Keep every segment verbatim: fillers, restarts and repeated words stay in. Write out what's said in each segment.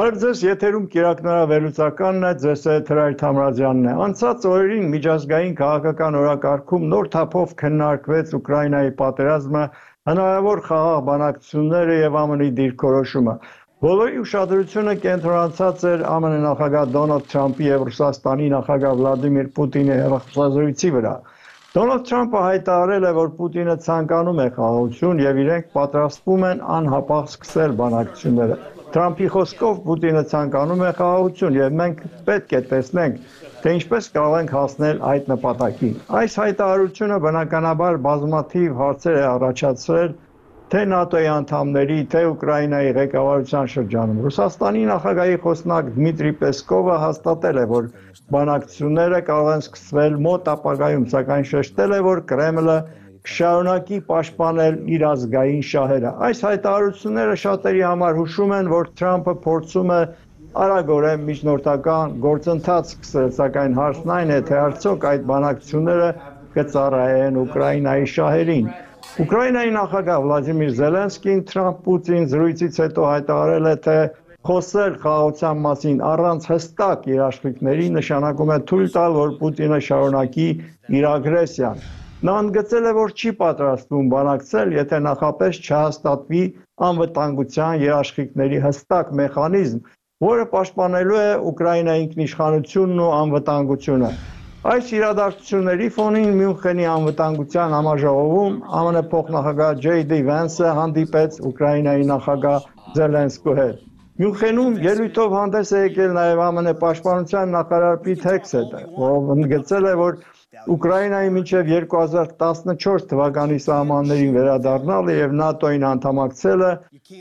Բարև ձեզ, եթերում կիրակնարավերլուծականն է, ձեզ հետ Հրայր Թամրազյանն է։ Անցած օրերին միջազգային քաղաքական օրակարգում նոր թափով քննարկվեց Ուկրաինայի պատերազմը, հնարավոր խաղաղ բանակցությունները եւ ԱՄՆ-ի դիրքորոշումը։ Բոլորի ուշադրությունը կենտրոնացած էր ԱՄՆ նախագահ Դոնալդ Թրամփի եւ Ռուսաստանի նախագահ Վլադիմիր Պուտինի հեռախոսազրույցի վրա։ Դոնալդ Թրամփը հայտարարել է, որ Պուտինը ցանկանում է խաղաղություն եւ իրենք պատրաստվում են անհապաղ սկսել բանակցությունները։ Թրամփի խոսքով Պուտինը ցանկանում է խաղաղություն եւ մենք պետք է տեսնենք, թե ինչպես կարող ենք հասնել այդ նպատակին։ Այս հայտարարությունը բնականաբար բազմաթիվ հարցեր է առաջացրել թե ՆԱՏՕ-ի անդամների, թե Ուկրաինայի ղեկավարության շրջանում։ Ռուսաստանի նախագահի խոսնակ Դմիտրի Պեսկովը հաստատել է, որ բանակցությունները կարող են սկսվել մոտ ապագայում, սակայն շեշտել է, որ Կրեմլը կշարունակի պաշտպանել իր ազգային շահերը։ Այս հայտարարությունները շատերի համար հուշում են, որ Թրամփը փորձում է արագորեն միջնորդական գործընթաց սկսել, սակայն հարցն այն է, թե արդյոք այդ բանակցությունները կծառայեն Ուկրաինայի շահերին։ Ուկրաինայի նախագահ Վլադիմիր Զելենսկին Թրամփ-Պուտին զրույցից հետո հայտարարել է, թե խոսել խաղաղության մասին առանց հստակ երաշխիքների նշանակում է թույլ տալ, որ Պուտինը շարունակի իր ագրեսիան։ Նա ընդգծել է, որ չի պատրաստվում բանակցել, եթե նախապես չհաստատվի անվտանգության երաշխիքների հստակ մեխանիզմ, որը պաշտպանելու է Ուկրաինայի ինքնիշխանությունն ու անվտանգությունը։ Այս իրադարձությունների ֆոնին Մյունխենի անվտանգության համաժողովում ԱՄՆ փոխնախագահ Ջեյ Դի Վենսը հանդիպեց Ուկրաինայի նախագահ Զելենսկու հետ։ Մյունխենում ելույթով հանդես է եկել նաև ԱՄՆ պաշտպանության նախարար Պիթ Հեքսեթը, ով ընդգծել է, որ Ուկրաինայի մինչև երկու հազար տասնչորս թվականի սահմաններին վերադառնալը եւ ՆԱՏՕ-ին անդամակցելը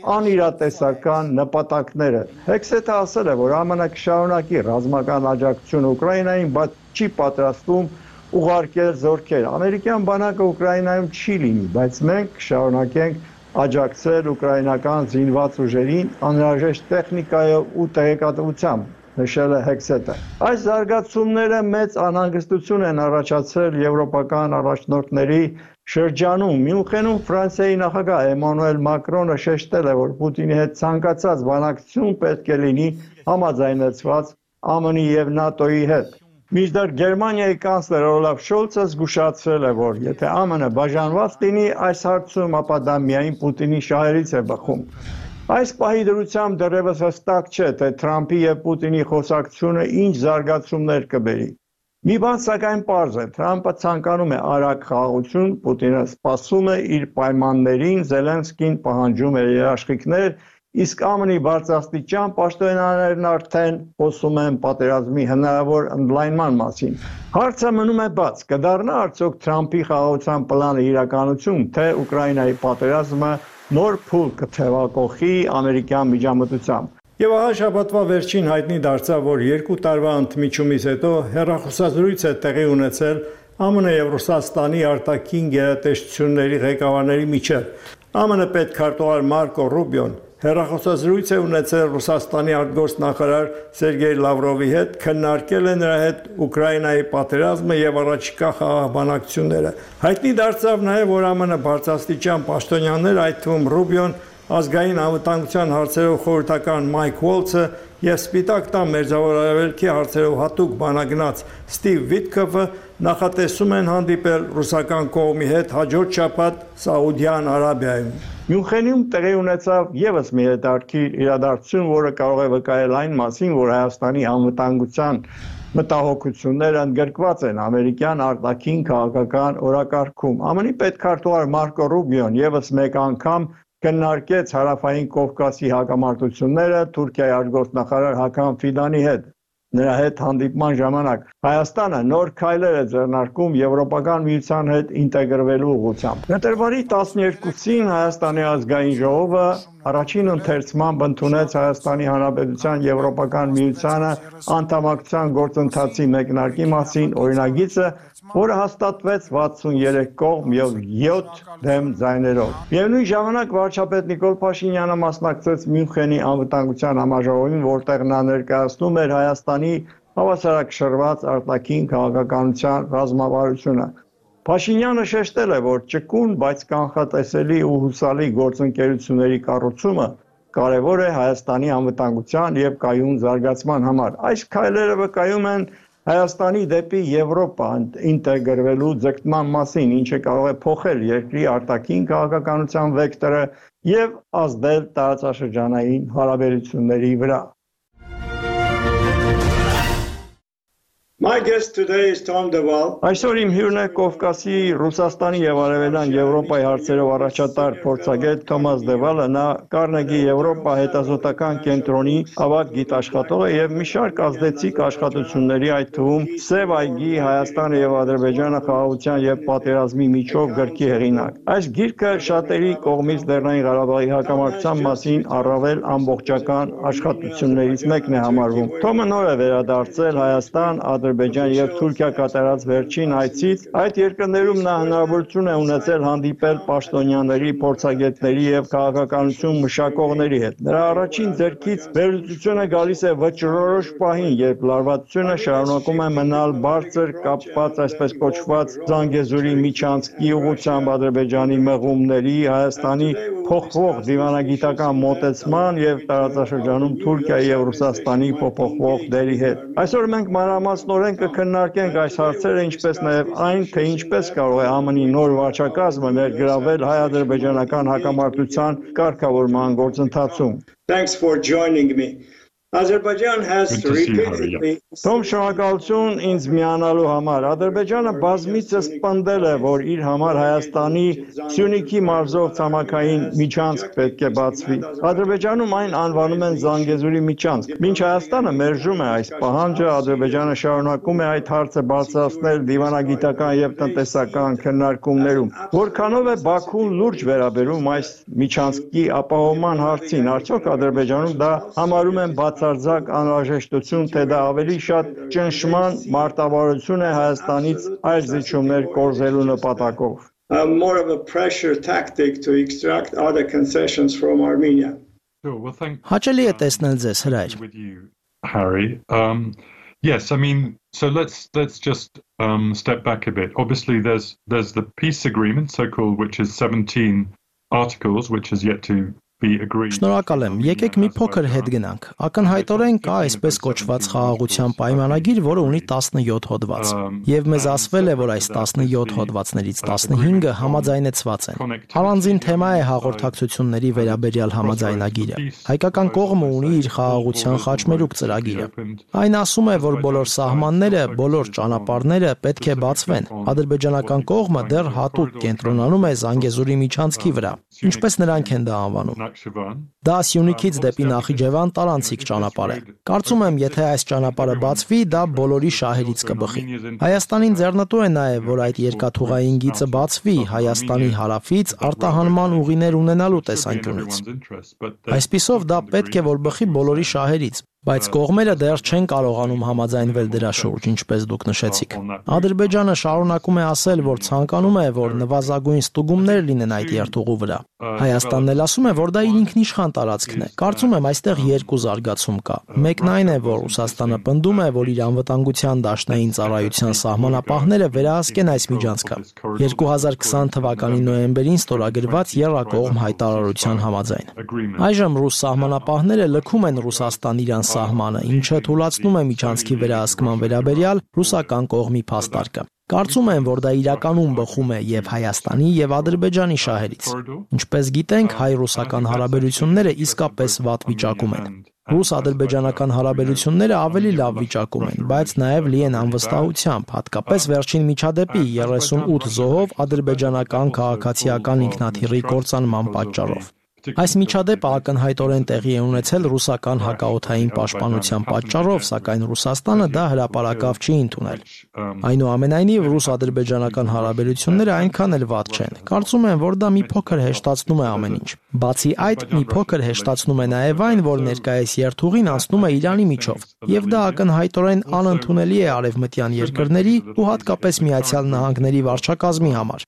անիրատեսական նպատակներ են։ Հեքսեթը ասել է, որ ԱՄՆ կշարունակի ռազմական աջակցություն Ուկրաինային, բայց չի պատրաստվում ուղարկել զորքեր։ Ամերիկյան բանակը Ուկրաինայում չի լինի, բայց մենք կշարունակենք աջակցել ուկրաինական զինված ուժերին անհրաժեշտ տեխնիկայով ու տեղեկատվությամբ, նշել է Հեքսեթը։ Այս զարգացումները մեծ անհանգստություն են առաջացրել եվրոպական առաջնորդների շրջանում։ Մյունխենում Ֆրանսիայի նախագահ Էմանուել Մակրոնը շեշտել է, որ Պուտինի հետ ցանկացած բանակցություն պետք է լինի համաձայնեցված ԱՄՆ-ի եւ ՆԱՏՕ-ի հետ։ Մինչդեռ Գերմանիայի կանցլեր Օլաֆ Շոլցը զգուշացրել է, որ եթե ԱՄՆ բաժանված լինի այս հարցում, ապա դա միայն Պուտինի շահերից է բխում։ Այս պահի դրությամբ դեռևս հստակ չէ, թե Թրամփի եւ Պուտինի խոսակցությունը ինչ զարգացումներ կբերի։ Մի բան սակայն պարզ է, Թրամփը ցանկանում է արագ խաղաղություն, Պուտինը սպասում է իր պայմաններին, Զելենսկին պահանջում է երաշխիքներ, իսկ ԱՄՆ-ի բարձրաստիճան պաշտոնյաներն արդեն խոսում են պատերազմի հնարավոր ընդլայնման մասին։ Հարցը մնում է բաց, կդառնա արդյոք Թրամփի խաղաղության պլանը իրականություն, թե Ուկրաինայի պատերազմը նոր փուլ կթևակողի ամերիկյան միջամտությամբ։ Եվ ահա շաբաթվա վերջին հայտնի դարձավ, որ երկու տարվա ընդմիջումից հետո հեռախոսազրույց է տեղի ունեցել ԱՄՆ եւ Ռուսաստանի արտաքին գերատեսչությունների ղեկավարների միջև։ ԱՄՆ պետքարտուղար Մարկո Ռուբիոն հեռախոսազրույց է ունեցել Ռուսաստանի արտգործնախարար Սերգեյ Լավրովի հետ, քննարկել է նրա հետ Ուկրաինայի պատերազմը եւ առաջիկա խաղաղ բանակցությունները։ Հայտնի դարձավ նաեւ, որ ԱՄՆ բարձրաստիճան պաշտոնյաներ, այդ թվում Ռուբիոն, ազգային անվտանգության հարցերով խորհրդական Մայք Ուոլցը եւ Սպիտակ տան մերձավոր արևելքի հարցերով հատուկ բանագնաց Ստիվ Վիտքոֆը նախատեսում են հանդիպել ռուսական կողմի հետ հաջորդ շաբաթ Սաուդյան Արաբիայում։ Մյունխենում տեղի ունեցավ եւս մի հետաքրքիր իրադարձություն, որը կարող է վկայել այն մասին, որ Հայաստանի անվտանգության մտահոգությունները ընդգրկված են ամերիկյան արտաքին քաղաքական օրակարգում։ ԱՄՆ-ի պետքարտուղար Մարկո Ռուբիոն եւս մեկ անգամ քննարկեց հարավային Կովկասի հակամարտությունները Թուրքիայի արտգործնախարար Հական Ֆիդանի հետ։ Նրա հետ հանդիպման ժամանակ Հայաստանը նոր քայլեր է ձեռնարկում Եվրոպական միության հետ ինտեգրվելու ուղղությամբ։ Փետրվարի տասներկուսին Հայաստանի ազգային ժողովը առաջին ընթերցմամբ ընդունեց Հայաստանի Հանրապետության Եվրոպական միությանը անդամակցության գործընթացի մեկնարկի մասին օրինագիծը, որը հաստատվեց վաթսուներեք կողմ եւ յոթ դեմ ձայներով։ Միևնույն ժամանակ վարչապետ Նիկոլ Փաշինյանը մասնակցեց Մյունխենի անվտանգության համաժողովին, որտեղ նա ներկայացնում էր Հայաստանի հավասարակշռված արտաքին քաղաքականության ռազմավարությունը։ Փաշինյանը շեշտել է, որ ճկուն, բայց կանխատեսելի ու հուսալի գործընկերությունների կառուցումը կարևոր է Հայաստանի անվտանգության եւ կայուն զարգացման համար։ Այս քայլերը վկայում են Հայաստանի դեպի Եվրոպա ինտեգրվելու ձգտման մասին, ինչը կարող է փոխել երկրի արտաքին քաղաքականության վեկտորը եւ ազդել տարածաշրջանային հարաբերությունների վրա։ My guest today is Tom DeWaal. Այսօր իմ հյուրն է Կովկասի, Ռուսաստանի եւ Արևելյան Եվրոպայի հարցերով առաջատար փորձագետ Թոմաս Դեվալը, նա Կարնեգի Եվրոպա հետազոտական կենտրոնի ավագ գիտաշխատող է եւ մի շարք ազդեցիկ աշխատությունների, այդ թվում Սև այգի Հայաստանը եւ Ադրբեջանը խաղաղության եւ պատերազմի միջով գրքի հեղինակ։ Այս գիրքը շատերի կողմից Լեռնային Ղարաբաղի հակամարտության մասին առավել ամբողջական աշխատություններից մեկն է համարվում։ Թոմը նոր է վերադարձել Հայաստան, Ադրբեջան եւ Թուրքիա կատարած վերջին այցից, այդ երկրներում նա հնարավորություն է ունեցել հանդիպել պաշտոնյաների, փորձագետների եւ քաղաքականություն մշակողների հետ։ Նրա առաջին ձեռքից վերլուծությունը գալիս է վճռորոշ պահին, երբ լարվածությունը շարունակում է մնալ բարձր, կապված այսպես կոչված Զանգեզուրի միջանցքի ուղղությամբ Ադրբեջանի մղումների, Հայաստանի փոխվող դիվանագիտական մոտեցման եւ տարածաշրջանում Թուրքիայի եւ Ռուսաստանի փոփոխվող դերի հետ։ Այսօր մենք մանրամասնորեն կքննարկենք այս հարցերը, ինչպես նաեւ այն, թե ինչպես կարող է ԱՄՆ-ի նոր վարչակազմը ներգրավել հայ-ադրբեջանական հակամարտության կարգավորման գործընթացում։ Thanks for joining me. Azerbaijan has repeatedly Tom շնորհակալություն ինձ միանալու համար։ Ադրբեջանը բազմիցս պնդել է, որ իր համար Հայաստանի Սյունիքի մարզով ցամաքային միջանցք պետք է բացվի։ Ադրբեջանում այն անվանում են Զանգեզուրի միջանցք։ Մինչ Հայաստանը մերժում է այս պահանջը, Ադրբեջանը շարունակում է այդ հարցը բարձրացնել դիվանագիտական եւ տնտեսական քննարկումներում։ Որքանով է Բաքուն լուրջ վերաբերում այս միջանցքի ապահովման հարցին, արդյոք Ադրբեջանում դա համարում են բաց Արձակ անհրաժեշտություն, թե դա ավելի շատ ճնշման մարտավարություն է Հայաստանից այլ զիջումներ կորզելու նպատակով։ More of a pressure tactic to extract other concessions from Armenia. Հաճելի է տեսնել ձեզ, հրայր։ Harry, um, yes, I mean, so let's let's just um, step back a bit. Obviously, there's there's the peace agreement, so-called, which is seventeen articles, which is yet to Շնորհակալ եմ, եկեք մի փոքր հետ գնանք։ Ակնհայտորեն կա այսպես կոչված խաղաղության պայմանագիր, որը ունի տասնյոթ հոդված։ Եվ մեզ ասվել է, որ այս տասնյոթ հոդվածներից տասնհինգը համաձայնեցված են։ Առանձին թեմա է հաղորդակցությունների վերաբերյալ համաձայնագիրը։ Հայկական կողմը ունի իր խաղաղության խաչմերուկ ծրագիրը։ Այն ասում է, որ բոլոր սահմանները, բոլոր ճանապարհները պետք է բացվեն։ Ադրբեջանական կողմը դեռ հատուկ կենտրոնանում է Զանգեզուրի միջանցքի վրա։ Ինչպես նրանք են դա անվանում։ Դա Սյունիքից դեպի Նախիջևան տարանցիկ ճանապարհ է։ Կարծում եմ, եթե այս ճանապարհը բացվի, դա բոլորի շահերից կբխի։ Հայաստանին ձեռնտու է նաև, որ այդ երկաթուղային գիծը բացվի Հայաստանի հարավից արտահանման ուղիներ ունենալու տեսանկյունից։ Այսպիսով դա պետք է որ բխի բոլորի շահերից։ Բայց կողմերը դեռ չեն կարողանում համաձայնվել դրա շուրջ, ինչպես դուք նշեցիք։ Ադրբեջանը շարունակում է ասել, որ ցանկանում է, որ նվազագույն ստուգումներ լինեն այդ երթուղու վրա։ Հայաստանն էլ ասում է, որ դա իր ինքնիշխան տարածքն է։ Կարծում եմ, այստեղ երկու զարգացում կա։ Մեկն այն է, որ Ռուսաստանը պնդում է, որ իր անվտանգության դաշնային ծառայության սահմանապահները վերահսկեն այս միջանցքը։ երկու հազար քսան թվականի նոյեմբերին ստորագրված եռակողմ հայտարարության համաձայն։ Այժմ ռուս սահմանապահները լքում են Ռուսաստան իրան սահմանը, ինչը թույլատնում է միջանցքի վերահսկման վերաբերյալ ռուսական կողմի փաստարկը։ Կարծում եմ, որ դա իրականում բխում է եւ Հայաստանի եւ Ադրբեջանի շահերից։ Ինչպես գիտենք, հայ-ռուսական հարաբերությունները իսկապես վատ վիճակում են։ Ռուս-ադրբեջանական հարաբերությունները ավելի լավ վիճակում են, բայց նաև լի են անվստահությամբ, հատկապես վերջին միջադեպի երեսունութ զոհով ադրբեջանական քաղաքացիական ինքնաթիռի կործանման պատճառով։ Այս միջադեպը ակնհայտորեն տեղի է ունեցել ռուսական հակաօդային պաշտպանության պատճառով, սակայն Ռուսաստանը դա հրապարակավ չի ընդունել։ Այնուամենայնիվ, ռուս-ադրբեջանական հարաբերությունները այնքան էլ վատ չեն։ Կարծում եմ, որ դա մի փոքր հեշտացնում է ամեն ինչ։ Բացի այդ, մի փոքր հեշտացնում է նաև այն, որ ներկայիս երթուղին անցնում է Իրանի միջով, եւ դա ակնհայտորեն անընդունելի է արևմտյան երկրների ու հատկապես Միացյալ Նահանգների վարչակազմի համար։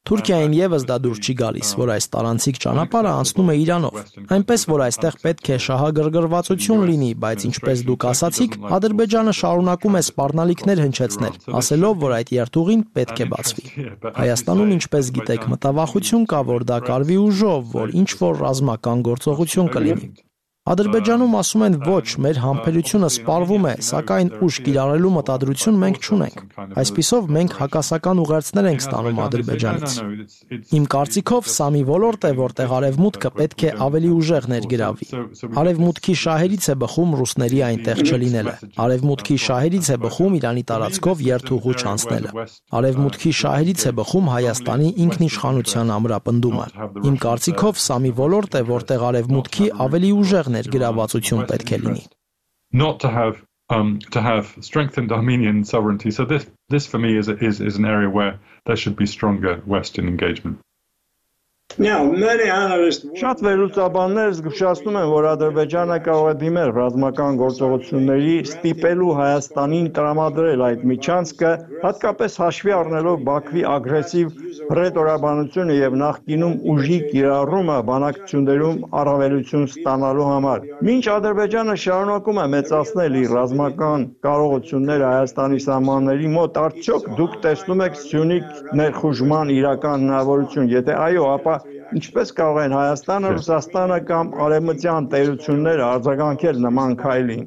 Թուրքիային եւս դա դուր չի գալիս, որ այս տարանցիկ ճանապարհը անցնում է Իրանով։ Այնպես որ այստեղ պետք է շահագրգռվածություն լինի, բայց ինչպես դուք ասացիք, Ադրբեջանը շարունակում է սպառնալիքներ հնչեցնել, ասելով, որ այդ երթուղին պետք է բացվի։ Հայաստանում, ինչպես գիտեք, մտավախություն կա, որ դա կարվի ուժով, որ ինչ որ ռազմական գործողություն կլինի։ Ադրբեջանում ասում են ոչ, մեր համբերությունը սպառվում է, սակայն ուժ կիրառելու մտադրություն մենք չունենք։ Այսպիսով մենք հակասական ուղերձներ ենք ստանում Ադրբեջանից։ Իմ կարծիքով սա մի ոլորտ է, որտեղ Արևմուտքը պետք է ավելի ուժեղ ներգրավվի։ Արևմուտքի շահերից է բխում ռուսների այնտեղ չլինելը։ Արևմուտքի շահերից է բխում Իրանի տարածքով երթուղու չանցնելը։ Արևմուտքի շահերից է բխում Հայաստանի ինքնիշխանության ամրապնդումը։ Իմ կարծիքով սա մի ոլորտ է, որտեղ Արևմուտքի ավելի ուժեղ ներգրավվածություն պետք է լինի։ Not to have um to have strengthened Armenian sovereignty. So this this for me is is is an area where there should be stronger Western engagement. Now, many analysts Շատ վերլուծաբաններ զգուշացնում են, որ Ադրբեջանը կարող է դիմել ռազմական գործողությունների ստիպելու Հայաստանին տրամադրել այդ միջանցքը, հատկապես հաշվի առնելով Բաքվի ագրեսիվ հռետորաբանությունը եւ նախկինում ուժի կիրառումը բանակցություններում առավելություն ստանալու համար։ Մինչ Ադրբեջանը շարունակում է մեծացնել իր ռազմական կարողությունները Հայաստանի սահմանների մոտ, արդյոք դուք տեսնում եք Սյունիք ներխուժման իրական հնարավորություն, եթե այո, ապա ինչպես կարող են Հայաստանը, Ռուսաստանը կամ արևմտյան տերությունները արձագանքել նման քայլին։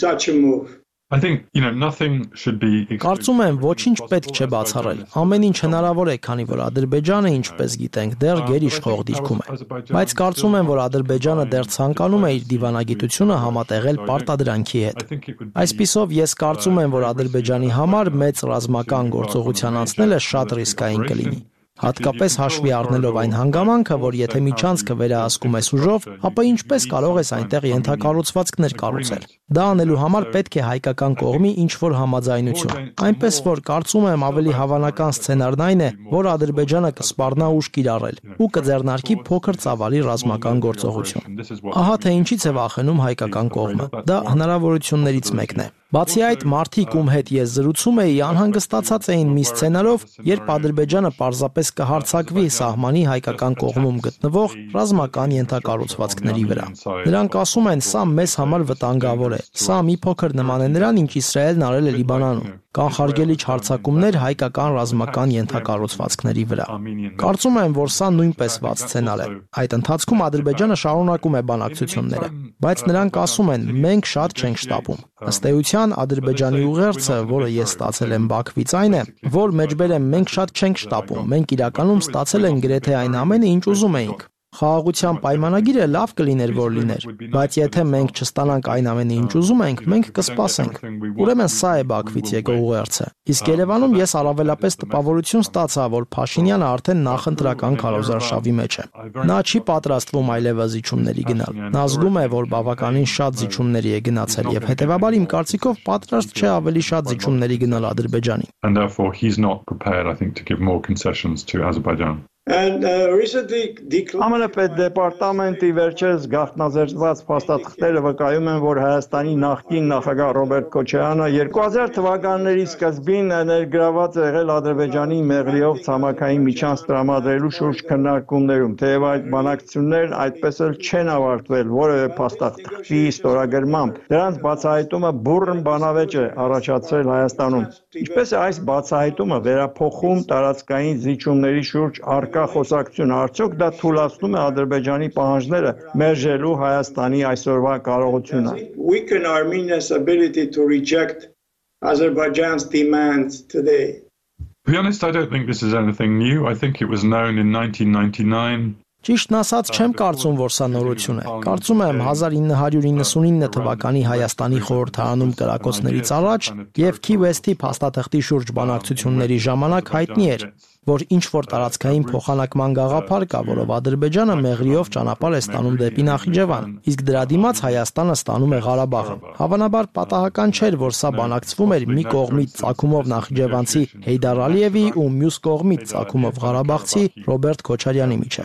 I think, you know, nothing should be Կարծում եմ, ոչինչ պետք չէ բացառել։ Ամեն ինչ հնարավոր է, քանի որ Ադրբեջանը, ինչպես գիտենք, դեռ գերիշխող դիրքում է։ Բայց կարծում եմ, որ Ադրբեջանը դեռ ցանկանում է իր դիվանագիտությունը համատեղել պարտադրանքի հետ։ Այսպիսով, ես կարծում եմ, որ Ադրբեջանի համար մեծ ռազմական գործողության անցնելը շատ ռիսկային կլինի։ Հատկապես հաշվի առնելով այն հանգամանքը, որ եթե միջանցքը վերահսկում ես ուժով, ապա ինչպես կարող ես այնտեղ ենթակառուցվածքներ կառուցել։ Դա անելու համար պետք է հայկական կողմի ինչ-որ համաձայնություն։ Այնպես որ կարծում եմ ավելի հավանական սցենարն այն է, որ Ադրբեջանը կսպառնա ուժ կիրառել ու կձեռնարկի փոքր ծավալի ռազմական գործողություն։ Ահա թե ինչից է վախենում հայկական կողմը։ Դա հնարավորություններից մեկն է։ Բացի այդ, մարդիկ, ում հետ ես զրուցում էի, անհանգստացած էին մի սցենարով, երբ Ադրբեջանը պարզապես կհարձակվի սահմանի հայկական կողմում գտնվող ռազմական ենթակառուցվածքների վրա։ Նրանք ասում են, սա մեզ համար վտանգավոր է։ Սա մի փոքր նման է նրան, ինչ Իսրայելն արել է Լիբանանում։ Կանխարգելիչ հարձակումներ հայկական ռազմական ենթակառուցվածքների վրա։ Կարծում եմ, որ սա նույնպես վատ սցենար է։ Այդ ընթացքում Ադրբեջանը շարունակում է բանակցությունները, բայց նրանք ասում են, մենք շատ չենք շտապում։ Ըստ էության Ադրբեջանի ուղերձը, որը ես ստացել եմ Բաքվից, այն է, որ մեջբերեմ մենք շատ չենք շտապում, մենք իրականում ստացել ենք գրեթե այն ամենը, ինչ ուզում էինք։ Խաղաղության պայմանագիրը լավ կլիներ, որ լիներ, բայց եթե մենք չստանանք այն ամենը, ինչ ուզում ենք, մենք կսպասենք։ Ուրեմն սա է Բաքվից եկող ուղերձը։ Իսկ Երևանում ես առավելապես տպավորություն ստացա, որ Փաշինյանը արդեն նախընտրական քարոզարշավի մեջ է։ Նա չի պատրաստվում այլևս զիջումների գնալ։ Նա զգում է, որ բավականին շատ զիջումների է գնացել եւ հետեւաբար իմ կարծիքով պատրաստ չէ ավելի շատ զիջումների գնալ Ադրբեջանին։ And therefore he's not prepared, I think, to give more concessions to Azerbaijan. And uh, recently ԱՄՆ պետդեպարտամենտի վերջերս գաղտնաձերծված փաստաթղթերը վկայում են, որ Հայաստանի նախկին նախագահ Ռոբերտ Քոչարյանը երկու հազար թվականների սկզբին ներգրաված է եղել Ադրբեջանի մեղրիով ցամաքային միջանց տրամադրելու շուրջ քննարկումներում, թեև այդ բանակցություններն այդպես էլ չեն ավարտվել որևէ փաստաթղթի ստորագրմամբ։ Դրանց բացահայտումը բուռն բանավեճ է առաջացրել Հայաստանում։ Ինչպես է այս բացահայտումը վերափոխում տարածքային զիջումների շուրջ առկա խոսակցություն, արդյոք դա թույլատնում է Ադրբեջանի պահանջները մերժելու Հայաստանի այսօրվա կարողությունը։ Weaken Armenia's ability to reject Azerbaijan's demands today. To be honest, I don't think this is anything new. I think it was known in nineteen ninety-nine. Ճիշտն ասած, չեմ կարծում, որ սա նորություն է։ Կարծում եմ հազար ինը հարյուր իննսունինը թվականի Հայաստանի խորհրդարանում կրակոցներից առաջ եւ Key West-ի փաստաթղթի շուրջ բանակցությունների ժամանակ հայտնի էր, որ ինչ որ տարածքային փոխանակման գաղափար կա, որով Ադրբեջանը մեղրիով ճանապարհ է ստանում դեպի Նախիջևան, իսկ դրա դիմաց Հայաստանը ստանում է Ղարաբաղը։ Հավանաբար պատահական չէր, որ սա բանակցվում էր մի կողմից ծագումով նախիջևանցի Հեյդար Ալիևի ու մյուս կողմից ծագումով Ղարաբաղցի Ռոբերտ Քոչարյանի միջև։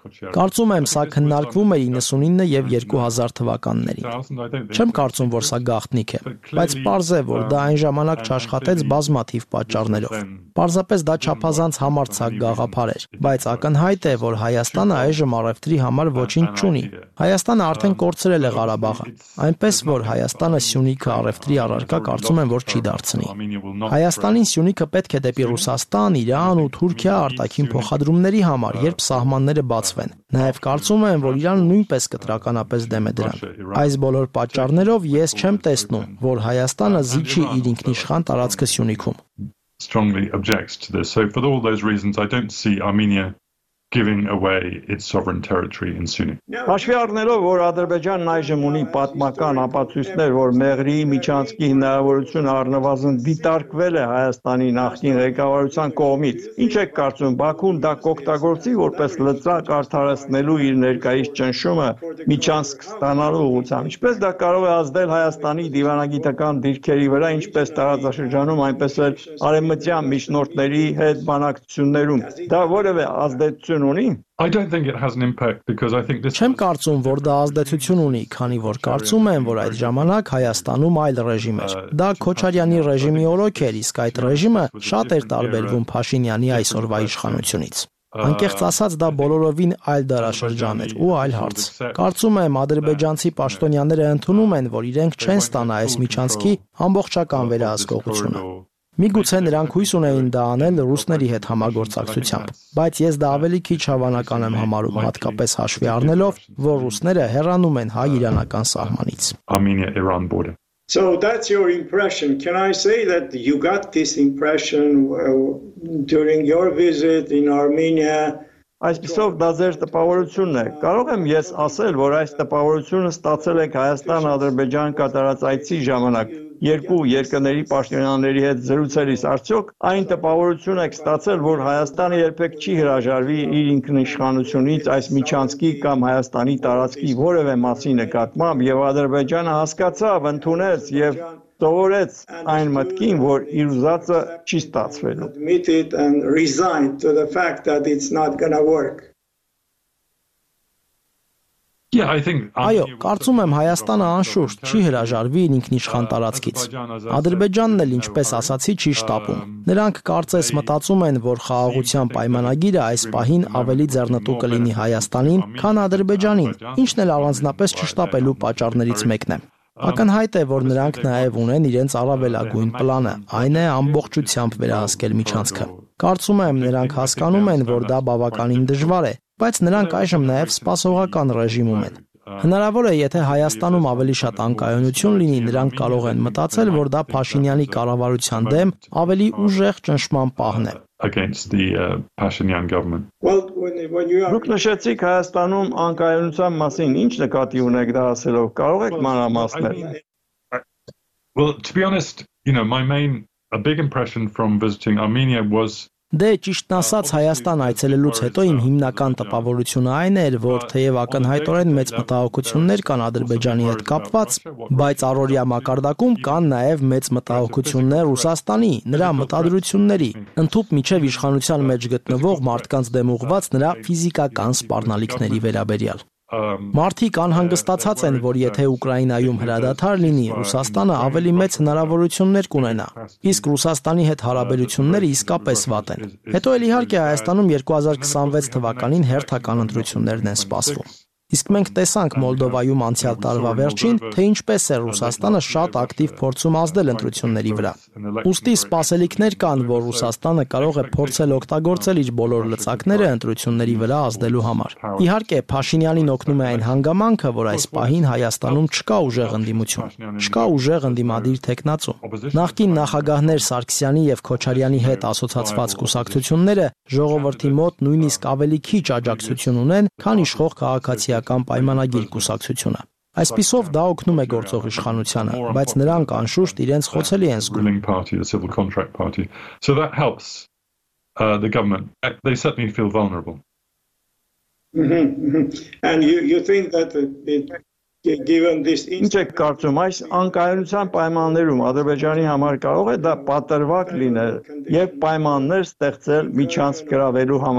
Կարծում եմ, սա քննարկվում էր իննսունինը եւ երկու հազար թվականներին։ Չեմ կարծում, որ սա գաղտնիք է, բայց պարզ է, որ դա այն ժամանակ չաշխատեց բազմաթիվ պատճառներով։ Պարզապես դա չափազանց համարձակ գաղափար էր, բայց ակնհայտ է, որ Հայաստանը այժմ առևտրի համար ոչինչ չունի։ Հայաստանը արդեն կորցրել է Ղարաբաղը, այնպես որ Հայաստանը Սյունիքը առևտրի առարկա կարծում եմ, որ չի դարձնի։ Հայաստանին Սյունիքը պետք է դեպի Ռուսաստան, Իրան ու Թուրքիա արտաքին փոխադրումների համար, երբ սահմանները բացվեն։ Նաև կարծում եմ, որ Իրանը նույնպես կտրականապես դեմ է դրան։ Այս բոլոր պատճառներով ես չեմ տեսնում, որ Հայաստանը զիջի իր ինքնիշխան տարածքը Սյունիքում։ Strongly objects to this. So for all those reasons, I don't see Armenia giving away its sovereign territory in Syunik. Հաշվի առնելով, որ Ադրբեջանն այժմ ունի պատմական ապացույցներ, որ Մեղրիի միջանցքի հնարավորությունը առնվազն դիտարկվել է Հայաստանի նախկին ղեկավարության կողմից, ինչ եք կարծում, Բաքուն դա կօգտագործի որպես լծակ արդարացնելու իր ներկայիս ճնշումը միջանցք ստանալու ուղղությամբ, ինչպես դա կարող է ազդել Հայաստանի դիվանագիտական դիրքերի վրա, ինչպես տարածաշրջանում, այնպես էլ արևմտյան միջնորդների հետ բանակցություններում, դա որևէ ազդեցություն I don't think it has an impact because I think this Չեմ կարծում, որ դա ազդեցություն ունի, քանի որ կարծում եմ, որ այդ ժամանակ Հայաստանում այլ ռեժիմ էր։ Դա Քոչարյանի ռեժիմի օրոք էր, իսկ այդ ռեժիմը շատ էր տարբերվում Փաշինյանի այսօրվա իշխանությունից։ Անկեղծ ասած, դա բոլորովին այլ դարաշրջան էր ու այլ հարց։ Կարծում եմ, ադրբեջանցի պաշտոնյաները ընդունում են, որ իրենք չեն ստանա այս միջանցքի ամբողջական վերահսկողությունը։ Միգուցե նրանք հույս ունեին դա անել ռուսների հետ համագործակցությամբ, բայց ես դա ավելի քիչ հավանական եմ համարում, հատկապես հաշվի առնելով, որ ռուսները հեռանում են հայ-իրանական սահմանից։ Armenia-Iran border. So that's your impression. Can I say that you got this impression uh, during your visit in Armenia? Այսպիսով դա ձեր տպավորությունն է։ Կարող եմ ես ասել, որ այս տպավորությունը ստացել եք Հայաստան-Ադրբեջան կատարած այցի ժամանակ երկու երկրների պաշտոնյաների հետ զրուցելիս, արդյոք այն տպավորություն եք ստացել, որ Հայաստանը երբեք չի հրաժարվի իր ինքնիշխանությունից այս միջանցքի կամ Հայաստանի տարածքի որևէ մասի նկատմամբ, եւ Ադրբեջանը հասկացավ, ընդունեց եւ սովորեց այն մտքին, որ իր ուզածը չի ստացվելու։ Admitted and resigned to the fact that it's not going to work. Yeah, I think Այո, կարծում եմ Հայաստանը անշուշտ չի հրաժարվի իր ինքնիշխան տարածքից։ Ադրբեջանն էլ, ինչպես ասացի, չի շտապում։ Նրանք կարծես մտածում են, որ խաղաղության պայմանագիրը այս պահին ավելի ձեռնտու կլինի Հայաստանին, քան Ադրբեջանին, ինչն էլ առանձնապես չշտապելու պատճառներից մեկն է։ Ակնհայտ է, որ նրանք նաև ունեն իրենց առավելագույն պլանը, այն է ամբողջությամբ վերահսկել միջանցքը։ Կարծում եմ, նրանք հասկանում են, որ դա բավականին դժվար է, բայց նրանք այժմ նաև սպասողական ռեժիմում են։ Հնարավոր է, եթե Հայաստանում ավելի շատ անկայունություն լինի, նրանք կարող են մտածել, որ դա Փաշինյանի կառավարության դեմ ավելի ուժեղ ճնշման պահն է։ Against the uh, Pashinyan government. Well, when, when you are... Դուք նշեցիք Հայաստանում անկայունության մասին, ինչ նկատի ունեք դա ասելով, կարող եք մանրամասնել։ Well, to be honest, you know, my main a big impression from visiting Armenia was Դե ճիշտն ասած Հայաստան այցելելուց հետո իմ հիմնական տպավորությունը այն էր, որ թեև ակնհայտորեն մեծ մտահոգություններ կան Ադրբեջանի հետ կապված, բայց առօրյա մակարդակում կան նաև մեծ մտահոգություններ Ռուսաստանի, նրա մտադրությունների, ընդհուպ միջև իշխանության մեջ գտնվող մարդկանց դեմ ուղղված նրա ֆիզիկական սպառնալիքների վերաբերյալ։ Մարդիկ անհանգստացած են, որ եթե Ուկրաինայում հրադադար լինի, Ռուսաստանը ավելի մեծ հնարավորություններ կունենա, իսկ Ռուսաստանի հետ հարաբերությունները իսկապես վատ են։ Հետո էլ իհարկե Հայաստանում երկու հազար քսանվեց թվականին հերթական ընտրություններն են սպասվում։ Իսկ մենք տեսանք Մոլդովայում անցյալ տարվա վերջին, թե ինչպես է Ռուսաստանը շատ ակտիվ փորձում ազդել ընտրությունների վրա։ Ուստի սպասելիքներ կան, որ Ռուսաստանը կարող է փորձել օգտագործել իր բոլոր լծակները ընտրությունների վրա ազդելու համար։ Իհարկե, Փաշինյանին օգնում է այն հանգամանքը, որ այս պահին Հայաստանում չկա ուժեղ ընդդիմություն, չկա ուժեղ ընդդիմադիր թեկնածու։ Նախկին նախագահներ Սարգսյանի եւ Քոչարյանի հետ ասոցացված կուսակցությունները ժողովրդի մոտ նույնիսկ ավելի քիչ աջակցություն ունեն, քան իշխող քաղաքացիական պայմանագիր կուսակցությունը։ Այսպիսով դա օգնում է գործող իշխանությանը, բայց նրանք անշուշտ իրենց խոցելի են զգում։ So that helps uh, the government. They certainly feel vulnerable. Mm-hmm. And you you think that it, given this Ինչ եք կարծում, այս անկայունության պայմաններում Ադրբեջանի համար կարող է դա պատրվակ լինել եւ պայմաններ ստեղծել միջանցք գրավելու համար։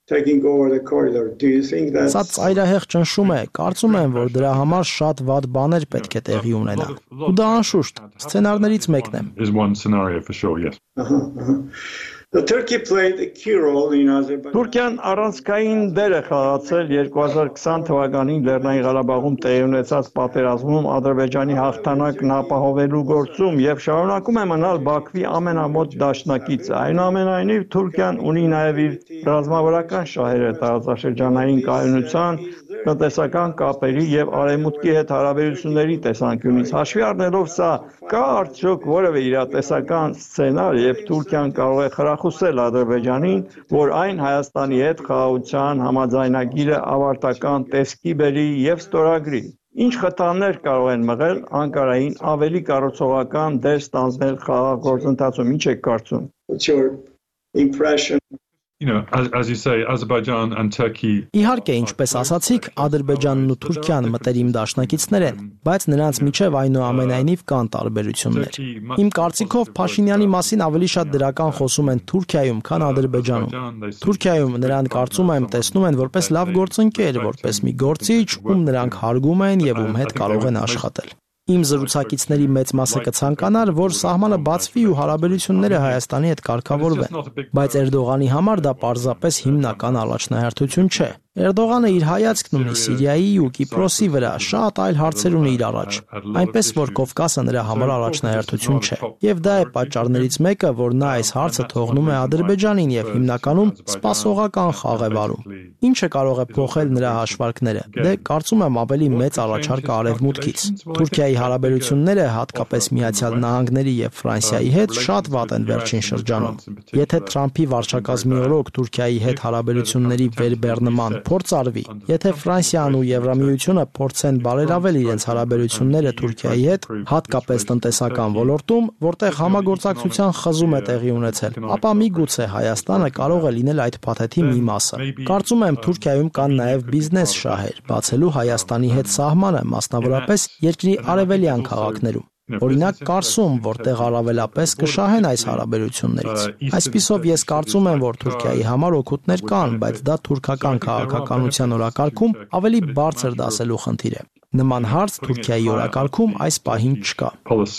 taking over the corridor. Do you think that Սա ծայրահեղ ճնշում է, կարծում եմ, որ դրա համար շատ վատ բաներ պետք է տեղի ունենան։ Ու դա անշուշտ սցենարներից մեկն է։ Is one scenario for sure, yes. Uh-huh, uh-huh. The Turkey played a key role in Azerbaijan. Թուրքիան առանցքային դեր է խաղացել երկու հազար քսան թվականին Լեռնային Ղարաբաղում տեղի ունեցած պատերազմում Ադրբեջանի հաղթանակն ապահովելու գործում եւ շարունակում է մնալ Բաքվի ամենամոտ դաշնակիցը։ Այնուամենայնիվ Թուրքիան ունի նաեւ իր ռազմավարական շահերը տարածաշրջանային կայունության, տնտեսական կապերի եւ արևմուտքի հետ հարաբերությունների տեսանկյունից։ Հաշվի առնելով սա, կա արդյոք որևէ իրատեսական սցենար, երբ Թուրքիան կարող է խրախուսել Ադրբեջանին, որ այն Հայաստանի հետ խաղաղության համաձայնագիրը ավարտական տեսքի բերի եւ ստորագրի։ Ինչ խթաններ կարող են մղել Անկարային ավելի կառուցողական դեր ստանձնել խաղաղ գործընթացում, ինչ եք կարծում։ What's your impression? You know, as, as you say, Azerbaijan and Turkey. Իհարկե, ինչպես ասացիք, Ադրբեջանն ու Թուրքիան մտերիմ դաշնակիցներ են, բայց նրանց միջև այնուամենայնիվ կան տարբերություններ։ Իմ կարծիքով Փաշինյանի մասին ավելի շատ դրական խոսում են Թուրքիայում, քան Ադրբեջանում։ Թուրքիայում նրանք կարծում եմ տեսնում են որպես լավ գործընկեր, որպես մի գործիչ, ում նրանք հարգում են եւ ում հետ կարող են աշխատել։ Իմ զրուցակիցների մեծ մասը կցանկանար, որ սահմանը բացվի ու հարաբերությունները Հայաստանի հետ կարգավորվեն, բայց Էրդողանի համար դա պարզապես հիմնական առաջնահերթություն չէ։ Էրդողանը իր հայացքն ունի Սիրիայի ու Կիպրոսի վրա, շատ այլ հարցեր ունի իր առաջ, այնպես որ Կովկասը նրա համար առաջնահերթություն չէ։ Եվ դա է պատճառներից մեկը, որ նա այս հարցը թողնում է Ադրբեջանին եւ հիմնականում սպասողական խաղ է վարում։ Ինչը կարող է փոխել նրա հաշվարկները։ Դե կարծում եմ ավելի մեծ առաջարկ արևմուտքից։ Թուրքիայի հարաբերությունները, հատկապես Միացյալ Նահանգների եւ Ֆրանսիայի հետ, շատ վատ են վերջին շրջանում։ Եթե Թրամփի վարչակազմի օրոք Թուրքիայի հետ հարաբերությունների վերբեռնման փորձ արվի, եթե Ֆրանսիան ու Եվրամիությունը փորձեն բարելավել իրենց հարաբերությունները Թուրքիայի հետ, հատկապես տնտեսական ոլորտում, որտեղ համագործակցության խզում է տեղի ունեցել, ապա միգուցե Հայաստանը կարող է լինել այդ փաթեթի մի մասը։ Կարծում եմ Թուրքիայում կան նաև բիզնես շահեր, բացելու Հայաստանի հետ սահմանը, մասնավորապես երկրի արևելյան քաղաքներում։ Օրինակ Կարսում, որտեղ առավելապես կշահեն այս հարաբերություններից։ Այսպիսով ես կարծում եմ, որ Թուրքիայի համար օգուտներ կան, բայց դա թուրքական քաղաքականության օրակարգում ավելի բարձր դասելու խնդիր է։ Նման հարց Թուրքիայի օրակարգում այս պահին չկա։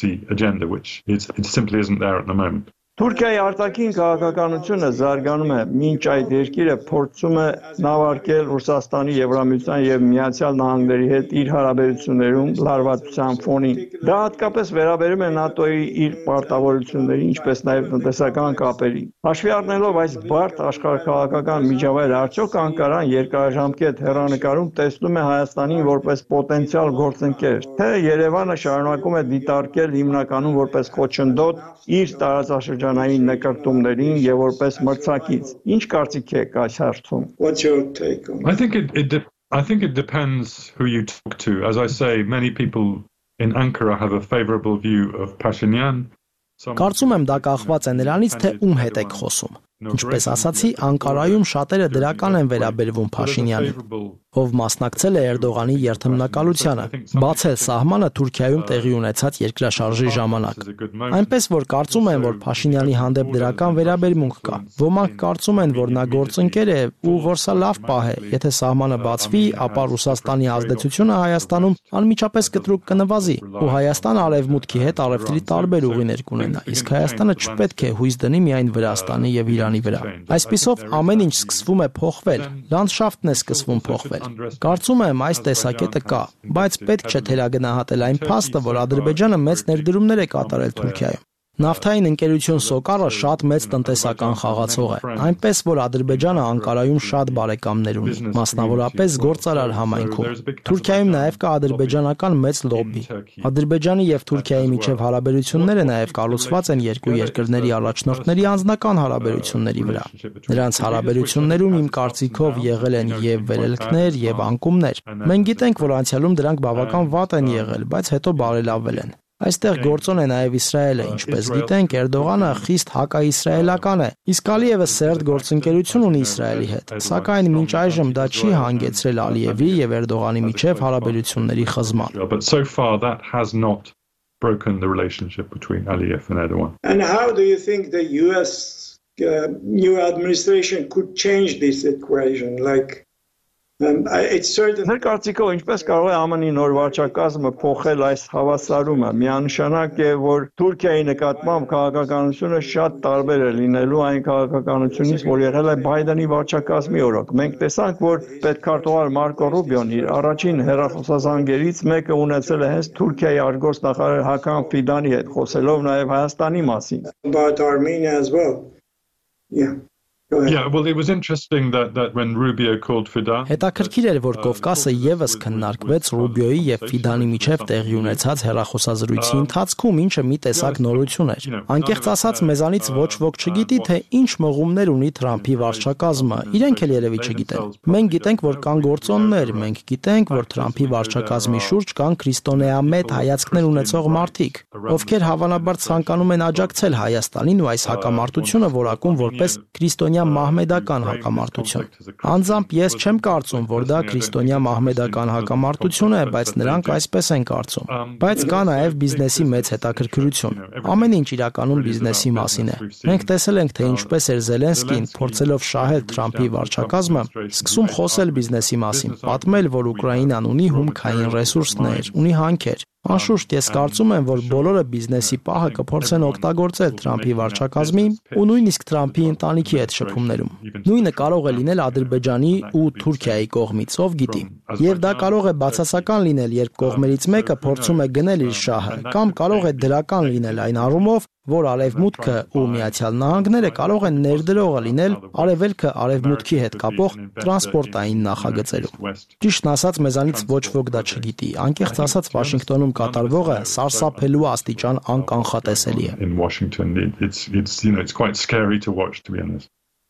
Թուրքիայի արտաքին քաղաքականությունը զարգանում է, մինչ այդ երկիրը փորձում է նավարկել Ռուսաստանի, Եվրամիության եւ Միացյալ Նահանգների հետ իր հարաբերություններում լարվածության ֆոնին։ Դա հատկապես վերաբերում է ՆԱՏՕ-ի իր պարտավորությունների, ինչպես նաեւ տնտեսական կապերի։ Հաշվի առնելով այս բարդ աշխարհաքաղաքական միջավայրը, արդյոք Անկարան երկարաժամկետ հեռանկարում տեսնում է Հայաստանին որպես պոտենցիալ գործընկեր, թե Երևանը շարունակում է դիտարկել հիմնականում որպես խոչընդոտ իր տարածաշրջանային նկարտումներին եւ որպես մրցակից։ Ինչ կարծիք եք այս հարցում? What's your take on? I think it, it de- I think it depends who you talk to. As I say, many people in Ankara have a favorable view of Pashinyan. Կարծում եմ դա կախված է նրանից, թե ում հետ եք խոսում։ Ինչպես ասացի, Անկարայում շատերը դրական են վերաբերվում Փաշինյանին, ով մասնակցել է Էրդողանի երթմնակալությանը, բացել սահմանը Թուրքիայում տեղի ունեցած երկրաշարժի ժամանակ։ Այնպես որ կարծում եմ, որ Փաշինյանի հանդեպ դրական վերաբերմունք կա։ Ոմանք կարծում են, որ նա գործընկեր է ու որ սա լավ պահ է, եթե սահմանը բացվի, ապա Ռուսաստանի ազդեցությունը Հայաստանում անմիջապես կտրուկ կնվազի, ու Հայաստանը արևմուտքի հետ առևտրի տարբեր ուղիներ կունենա, իսկ Հայաստանը չպետք է հույս դնի միայն Վրաստանի եւ Իրանի վրա։ Այսպիսով ամեն ինչ սկսվում է փոխվել, լանդշաֆտն է սկսվում փոխվել։ Կարծում եմ այս տեսակետը կա, բայց պետք չէ թերագնահատել այն փաստը, որ Ադրբեջանը մեծ ներդրումներ է կատարել Թուրքիայում։ Նավթային ընկերություն Սոկարը շատ մեծ տնտեսական խաղացող է, այնպես որ Ադրբեջանը Անկարայում շատ բարեկամներ ունի, մասնավորապես գործարար համայնքում։ Թուրքիայում նաև կա ադրբեջանական մեծ լոբբի։ Ադրբեջանի եւ Թուրքիայի միջև հարաբերությունները նաև կառուցված են երկու երկրների առաջնորդների անձնական հարաբերությունների վրա։ Նրանց հարաբերություններում իմ կարծիքով եղել են եւ վերելքներ եւ անկումներ։ Մենք գիտենք, որ անցյալում դրանք բավական վատ են եղել, բայց հետո բարելավվել են։ Այստեղ գործոն է նաև Իսրայելը, ինչպես գիտենք, Էրդողանը խիստ հակաիսրայելական է, իսկ Ալիևը սերտ գործընկերություն ունի Իսրայելի հետ, սակայն մինչ այժմ դա չի հանգեցրել Ալիևի եւ Էրդողանի միջև հարաբերությունների խզման։ Broken the relationship between Aliyev and Erdogan. And how do you think the U S uh, new administration could change this equation. Like, um, it's certain. Ձեր կարծիքով ինչպես կարող է ԱՄՆ-ի նոր վարչակազմը փոխել այս հավասարումը։ Միանշանակ է, որ Թուրքիայի նկատմամբ քաղաքականությունը շատ տարբեր է լինելու այն քաղաքականությունից, որ եղել է Բայդենի վարչակազմի օրոք։ Մենք տեսանք, որ պետքարտուղար Մարկո Ռուբիոն իր առաջին հեռախոսազանգերից մեկը ունեցել է հենց Թուրքիայի արտգործնախարար Հական Ֆիդանի հետ, խոսելով նաև Հայաստանի մասին։ About Armenia as well. Yeah. Yeah, well, it was interesting that that when Rubio called Fidan. Հետաքրքիր էր, որ Կովկասը եւս քննարկվեց Ռուբիոյի եւ Ֆիդանի միջև տեղի ունեցած հեռախոսազրույցի ընթացքում, ինչը մի տեսակ նորություն էր։ Անկեղծ ասած, մեզանից ոչ ոք չգիտի, թե ինչ մղումներ ունի Թրամփի վարչակազմը։ Իրենք էլ երևի չգիտեն։ Մենք գիտենք, որ կան գործոններ, մենք գիտենք, որ Թրամփի վարչակազմի շուրջ կան քրիստոնեամետ հայացքներ ունեցող մարդիկ, ովքեր հավանաբար ցանկանում են աջակցել Հայաստանին ու այս հակամարտությունը որակում որպես քրիստոնյա մահմեդական հակամարտություն։ Անձամբ ես չեմ կարծում, որ դա քրիստոնյա մահմեդական հակամարտություն է, բայց նրանք այսպես են կարծում։ Բայց կա նաև բիզնեսի մեծ հետաքրքրություն։ Ամեն ինչ իրականում բիզնեսի մասին է։ Մենք տեսել ենք, թե ինչպես էր Զելենսկին, փորձելով շահել Թրամփի վարչակազմը, սկսում խոսել բիզնեսի մասին, պատմել, որ Ուկրաինան ունի հումքային ռեսուրսներ, ունի հանքեր։ Անշուշտ ես կարծում եմ, որ բոլորը բիզնեսի պահը կփորձեն օգտագործել Թրամփի վարչակազմի ու նույնիսկ Թրամփի ընտանիքի հետ շփումներում։ Նույնը կարող է լինել Ադրբեջանի ու Թուրքիայի կողմից, ով գիտի։ Եվ դա կարող է բացասական լինել, երբ կողմերից մեկը փորձում է գնել իր շահը, կամ կարող է դրական լինել այն առումով, որ Արևմուտքը ու Միացյալ Նահանգները կարող են ներդրողը լինել Արևելքը Արևմուտքի հետ կապող տրանսպորտային նախագծերում։ Ճիշտն ասած, մեզանից ոչ ոք դա չգիտի։ Անկեղծ ասած, Վաշինգտոնում կատարվողը սարսափելու աստիճան անկանխատեսելի է։ In Washington, it, it's it's you know it's quite scary to watch, to be honest.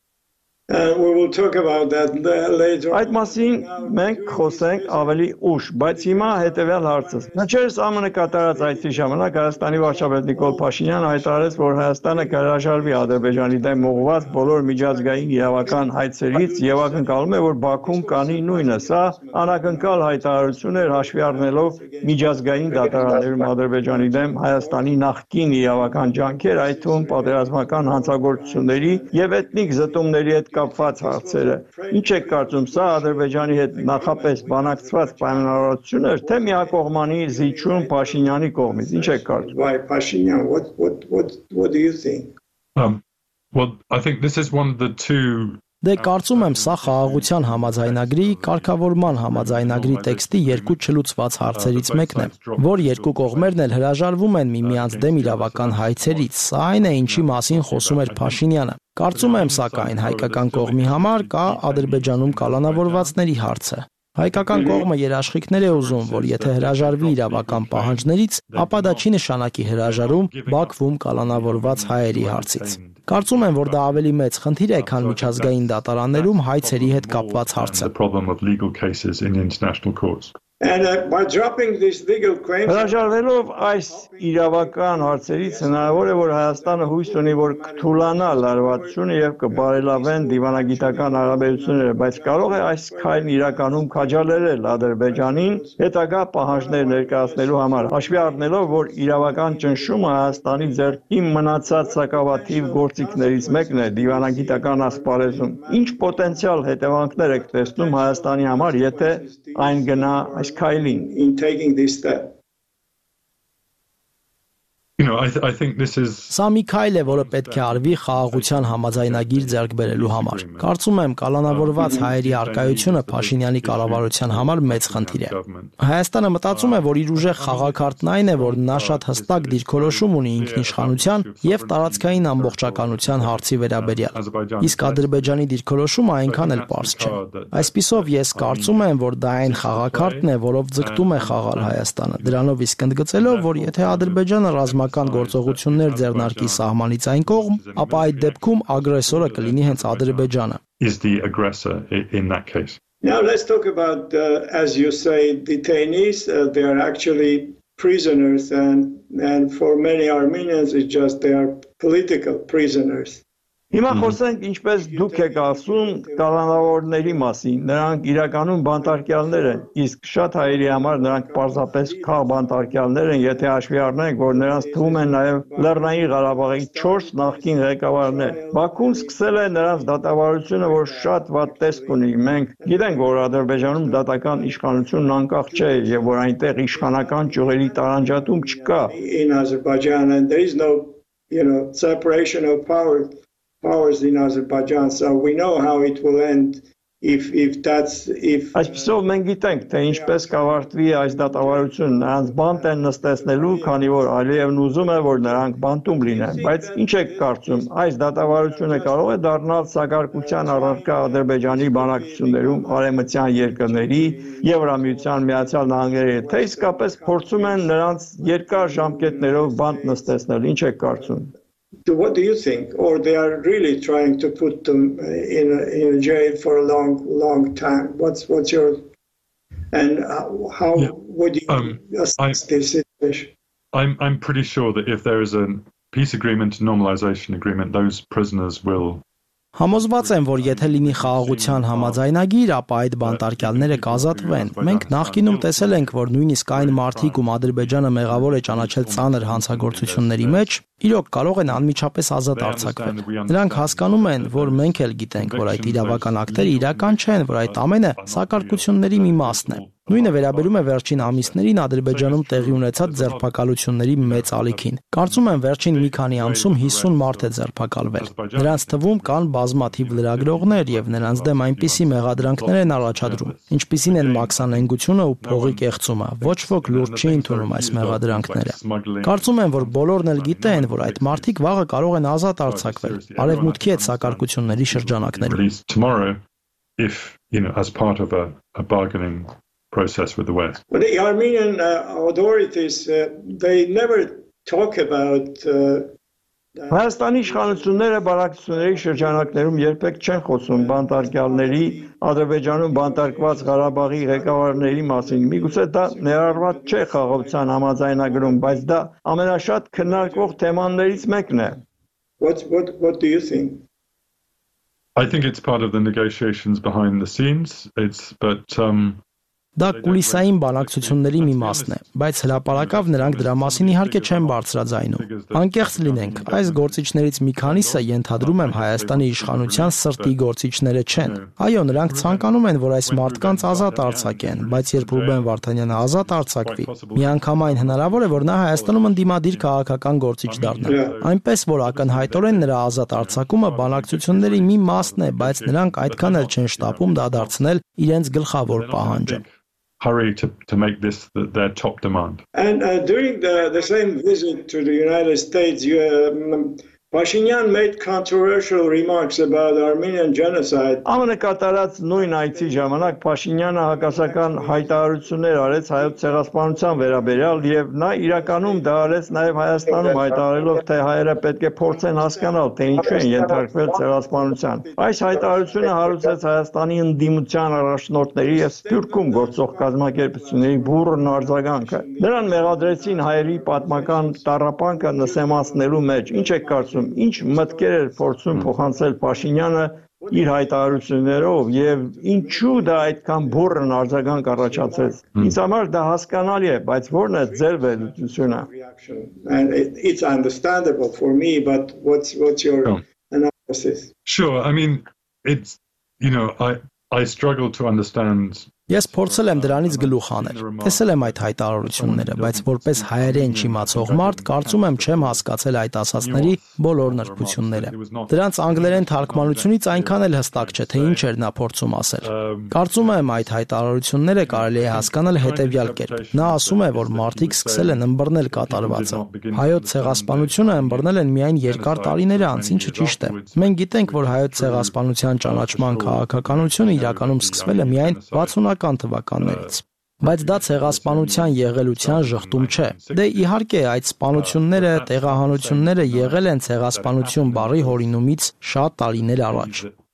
Uh, we will talk about that later. Այդ մասին մենք խոսենք ավելի ուշ, բայց հիմա հետևյալ հարցը։ Նախերս ԱՄՆ կատարած այցի ժամանակ Հայաստանի վարչապետ Նիկոլ Փաշինյանը հայտարարեց, որ Հայաստանը կհրաժարվի Ադրբեջանի դեմ ուղղված բոլոր միջազգային իրավական հայցերից եւ ակնկալում է, որ Բաքուն կանի նույնը։ Սա անակնկալ հայտարարություն էր, հաշվի առնելով միջազգային դատարաններում Ադրբեջանի դեմ Հայաստանի նախկին իրավական ջանքեր, այդ թվում պատերազմական հանցագործությունների եւ էթնիկ զտումների հետ կապված հարցերը։ Ինչ եք կարծում, սա Ադրբեջանի հետ նախապես բանակցված պայմանավորություն էր, թե միակողմանի զիջում Փաշինյանի կողմից։ Ինչ եք կարծում։ Why Pashinyan? What what what what do you think? Um, well, I think this is one of the two. Դե կարծում եմ, սա խաղաղության համաձայնագրի, կարգավորման համաձայնագրի տեքստի երկու չլուծված հարցերից մեկն է, որ երկու կողմերն էլ հրաժարվում են միմյանց դեմ իրավական հայցերից։ Սա այն է, ինչի մասին խոսում էր Փաշինյանը։ Կարծում եմ, սակայն հայկական կողմի համար կա Ադրբեջանում կալանավորվածների հարցը։ Հայկական կողմը երաշխիքներ է ուզում, որ եթե հրաժարվի իրավական պահանջներից, ապա դա չի նշանակի հրաժարում Բաքվում կալանավորված հայերի հարցից։ Կարծում եմ, որ դա ավելի մեծ խնդիր է, քան միջազգային դատարաններում հայցերի հետ կապված հարցը։ And uh, by dropping these legal claims, հրաժարվելով այս իրավական հարցերից հնարավոր է, որ Հայաստանը հույս ունի, որ կթուլանա լարվածությունը եւ կբարելավեն դիվանագիտական հարաբերությունները, բայց կարող է այս քայլն իրականում քաջալերել Ադրբեջանին հետագա պահանջներ ներկայացնելու համար, հաշվի առնելով, որ իրավական ճնշումը Հայաստանի ձեռքին մնացած սակավաթիվ գործիքներից մեկն է դիվանագիտական ասպարեզում։ Ինչ պոտենցիալ հետևանքներ եք տեսնում Հայաստանի համար, եթե այն գնա այս in taking this step? You know, I, th I think this is. Սա մի քայլ է, որը պետք է արվի խաղաղության համաձայնագիր ձեռք բերելու համար։ Կարծում եմ, կալանավորված հայերի արկայությունը Փաշինյանի կառավարության համար մեծ խնդիր է։ Հայաստանը մտածում է, որ իր ուժեղ խաղակարտն այն է, որ նա շատ հստակ դիրքորոշում ունի ինքնիշխանության եւ տարածքային ամբողջականության հարցի վերաբերյալ։ Իսկ Ադրբեջանի դիրքորոշումը այնքան էլ պարզ չէ։ Այսպիսով ես կարծում եմ, որ դա այն խաղակարտն է, որով ձգտում է խաղալ Հայաստանը։ Դրանով իսկ ընդգծելով, որ եթե Ադրբեջանը ռազմական գործողություններ ձեռնարկի սահմանից այն կողմ, ապա այդ դեպքում ագրեսորը կլինի հենց Ադրբեջանը։ Is the aggressor in that case. Now let's talk about, uh, as you say, detainees. Uh, they are actually prisoners, and and for many Armenians, it's just they are political prisoners. Հիմա խոսենք ինչպես դուք եք ասում կալանավորների մասին, նրանք իրականում բանտարկյալներ են, իսկ շատ հայերի համար նրանք պարզապես քաղբանտարկյալներ են, եթե հաշվի առնենք, որ նրանց թվում են նաև Լեռնային Ղարաբաղի չորս նախկին ղեկավարներ։ Բաքուն սկսել է նրանց դատավարությունը, որ շատ վատ տեսք ունի։ Մենք գիտենք, որ Ադրբեջանում դատական իշխանությունն անկախ չէ եւ որ այնտեղ իշխանական ճյուղերի տարանջատում չկա։ In Azerbaijan and there is no, you know, separation of power powers in Azerbaijan, so we know how it will end if if that's if Այսպեսով մենք գիտենք, թե ինչպես կավարտվի այս դատավարությունը, նրանց բանտ են նստեցնելու, քանի որ Ալիևն ուզում է, որ նրանք բանտում լինեն, բայց ինչ եք կարծում, այս դատավարությունը կարող է դառնալ սակարկության առարկա Ադրբեջանի բանակցություններում արևմտյան երկրների, Եվրամիության, Միացյալ Նահանգների հետ, թե իսկապես փորձում են նրանց երկար ժամկետներով բանտ նստեցնել, ինչ եք կարծում։ What do you think? Or they are really trying to put them in a, in a jail for a long, long time? What's what's your and how, how yeah. would you um, assess I, this situation? I'm I'm pretty sure that if there is a peace agreement, a normalization agreement, those prisoners will. Համոզված եմ, որ եթե լինի խաղաղության համաձայնագիր, ապա այդ բանտարկյալները կազատվեն։ Մենք նախկինում տեսել ենք, որ նույնիսկ այն մարդիկ, ում Ադրբեջանը մեղավոր է ճանաչել ծանր հանցագործությունների մեջ, իրոք կարող են անմիջապես ազատ արձակվել։ Նրանք հասկանում են, որ մենք էլ գիտենք, որ այդ իրավական ակտերը իրական չեն, որ այդ ամենը սակարկությունների մի մասն է։ Նույնը վերաբերում է վերջին ամիսներին Ադրբեջանում տեղի ունեցած ձերբակալությունների մեծ ալիքին։ Կարծում եմ վերջին մի քանի ամսում հիսուն մարդ է ձերբակալվել։ Նրանց թվում կան բազմաթիվ լրագրողներ եւ նրանց դեմ այնպիսի մեղադրանքներ են առաջադրում, ինչպիսին են մաքսանենգությունը ու փողի կեղծումը։ Ոչ ոք լուրջ չի ընդունում այս մեղադրանքները։ Կարծում եմ, որ բոլորն էլ գիտեն, որ այդ մարդիկ վաղը կարող են ազատ արձակվել արևմուտքի հետ սակարկությունների շրջանակներում։ If, you know, as part of a, a bargaining process with the West. Well, the Armenian uh, authorities, uh, they never talk about uh, Հայաստանի իշխանությունները բանակցությունների շրջանակներում երբեք չեն խոսում բանտարկյալների, Ադրբեջանում բանտարկված Ղարաբաղի ղեկավարների մասին։ Միգուցե դա ներառված չէ խաղաղության համաձայնագրում, բայց դա ամենաշատ քննարկվող թեմաներից մեկն է։ What what what do you think? I think it's part of the negotiations behind the scenes. It's but um Դա կուլիսային բանակցությունների մի մասն է, բայց հրապարակավ նրանք դրա մասին իհարկե չեն բարձրաձայնում։ Անկեղծ լինենք, այս գործիչներից մի քանիսը ենթադրում եմ Հայաստանի իշխանության սրտի գործիչները չեն։ Այո, նրանք ցանկանում են, որ այս մարդկանց ազատ արձակեն, բայց երբ Ռուբեն Վարդանյանը ազատ արձակվի, միանգամայն հնարավոր է, որ նա Հայաստանում ընդդիմադիր քաղաքական գործիչ դառնա։ Այնպես որ ակնհայտորեն նրա ազատ արձակումը բանակցությունների մի մասն է, բայց նրանք այդքան էլ չեն շտապում դա դարձնել իրենց գլխավոր պահանջը։ Hurry to, to make this the, their top demand. And uh, during the, the same visit to the United States, you, um, Pashinyan made controversial remarks about Armenian genocide. Ամենը կատարած նույն այցի ժամանակ Փաշինյանը հակասական հայտարարություններ արեց հայոց ցեղասպանության վերաբերյալ եւ նա իրականում դա արեց նաեւ Հայաստանում հայտարարելով թե հայերը պետք է փորձեն հասկանալ թե ինչու են ենթարկվել ցեղասպանության։ Այս հայտարարությունը հարուցեց Հայաստանի ընդդիմության առաջնորդների եւ Սփյուռքում գործող կազմակերպությունների բուրըն արձագանքը։ Նրան մեղադրեցին հայերի պատմական տառապանքը նսեմացնելու մեջ։ Ինչ է կարծում Ինչ մտքեր էր փորձում փոխանցել Փաշինյանը իր հայտարարություններով եւ ինչու դա այդքան բուրըն արձագանք առաջացրեց։ Ինձ համար դա հասկանալի է, բայց ո՞րն է ձեր վերլուծությունը։ And it, it's understandable for me, but what's what's your oh. analysis? Sure, I mean it's you know I I struggle to understand Ես փորձել եմ դրանից գլուխ հանել։ Տեսել եմ այդ հայտարարությունները, բայց որպես հայերեն չիմացող մարդ կարծում եմ չեմ հասկացել այդ ասածների բոլոր նրբությունները։ Դրանց անգլերեն թարգմանությունից այնքան էլ հստակ չէ, թե ինչ էր նա փորձում ասել։ Կարծում եմ այդ հայտարարությունները կարելի է հասկանալ հետևյալ կերպ։ Նա ասում է, որ մարդիկ սկսել են ըմբռնել կատարվածը։ Հայոց ցեղասպանությունը ըմբռնել են միայն երկար տարիներ անց, ինչը ճիշտ է։ Մենք գիտենք, որ հայոց ցեղասպանության ճանաչման քաղաքականությունը իրականում սկսվել է միայն վաթսունական թվականներից։ Բայց դա ցեղասպանության եղելության ժխտում չէ։ Դե իհարկե այդ սպանությունները, տեղահանությունները եղել են ցեղասպանություն բառի հորինումից շատ տարիներ առաջ։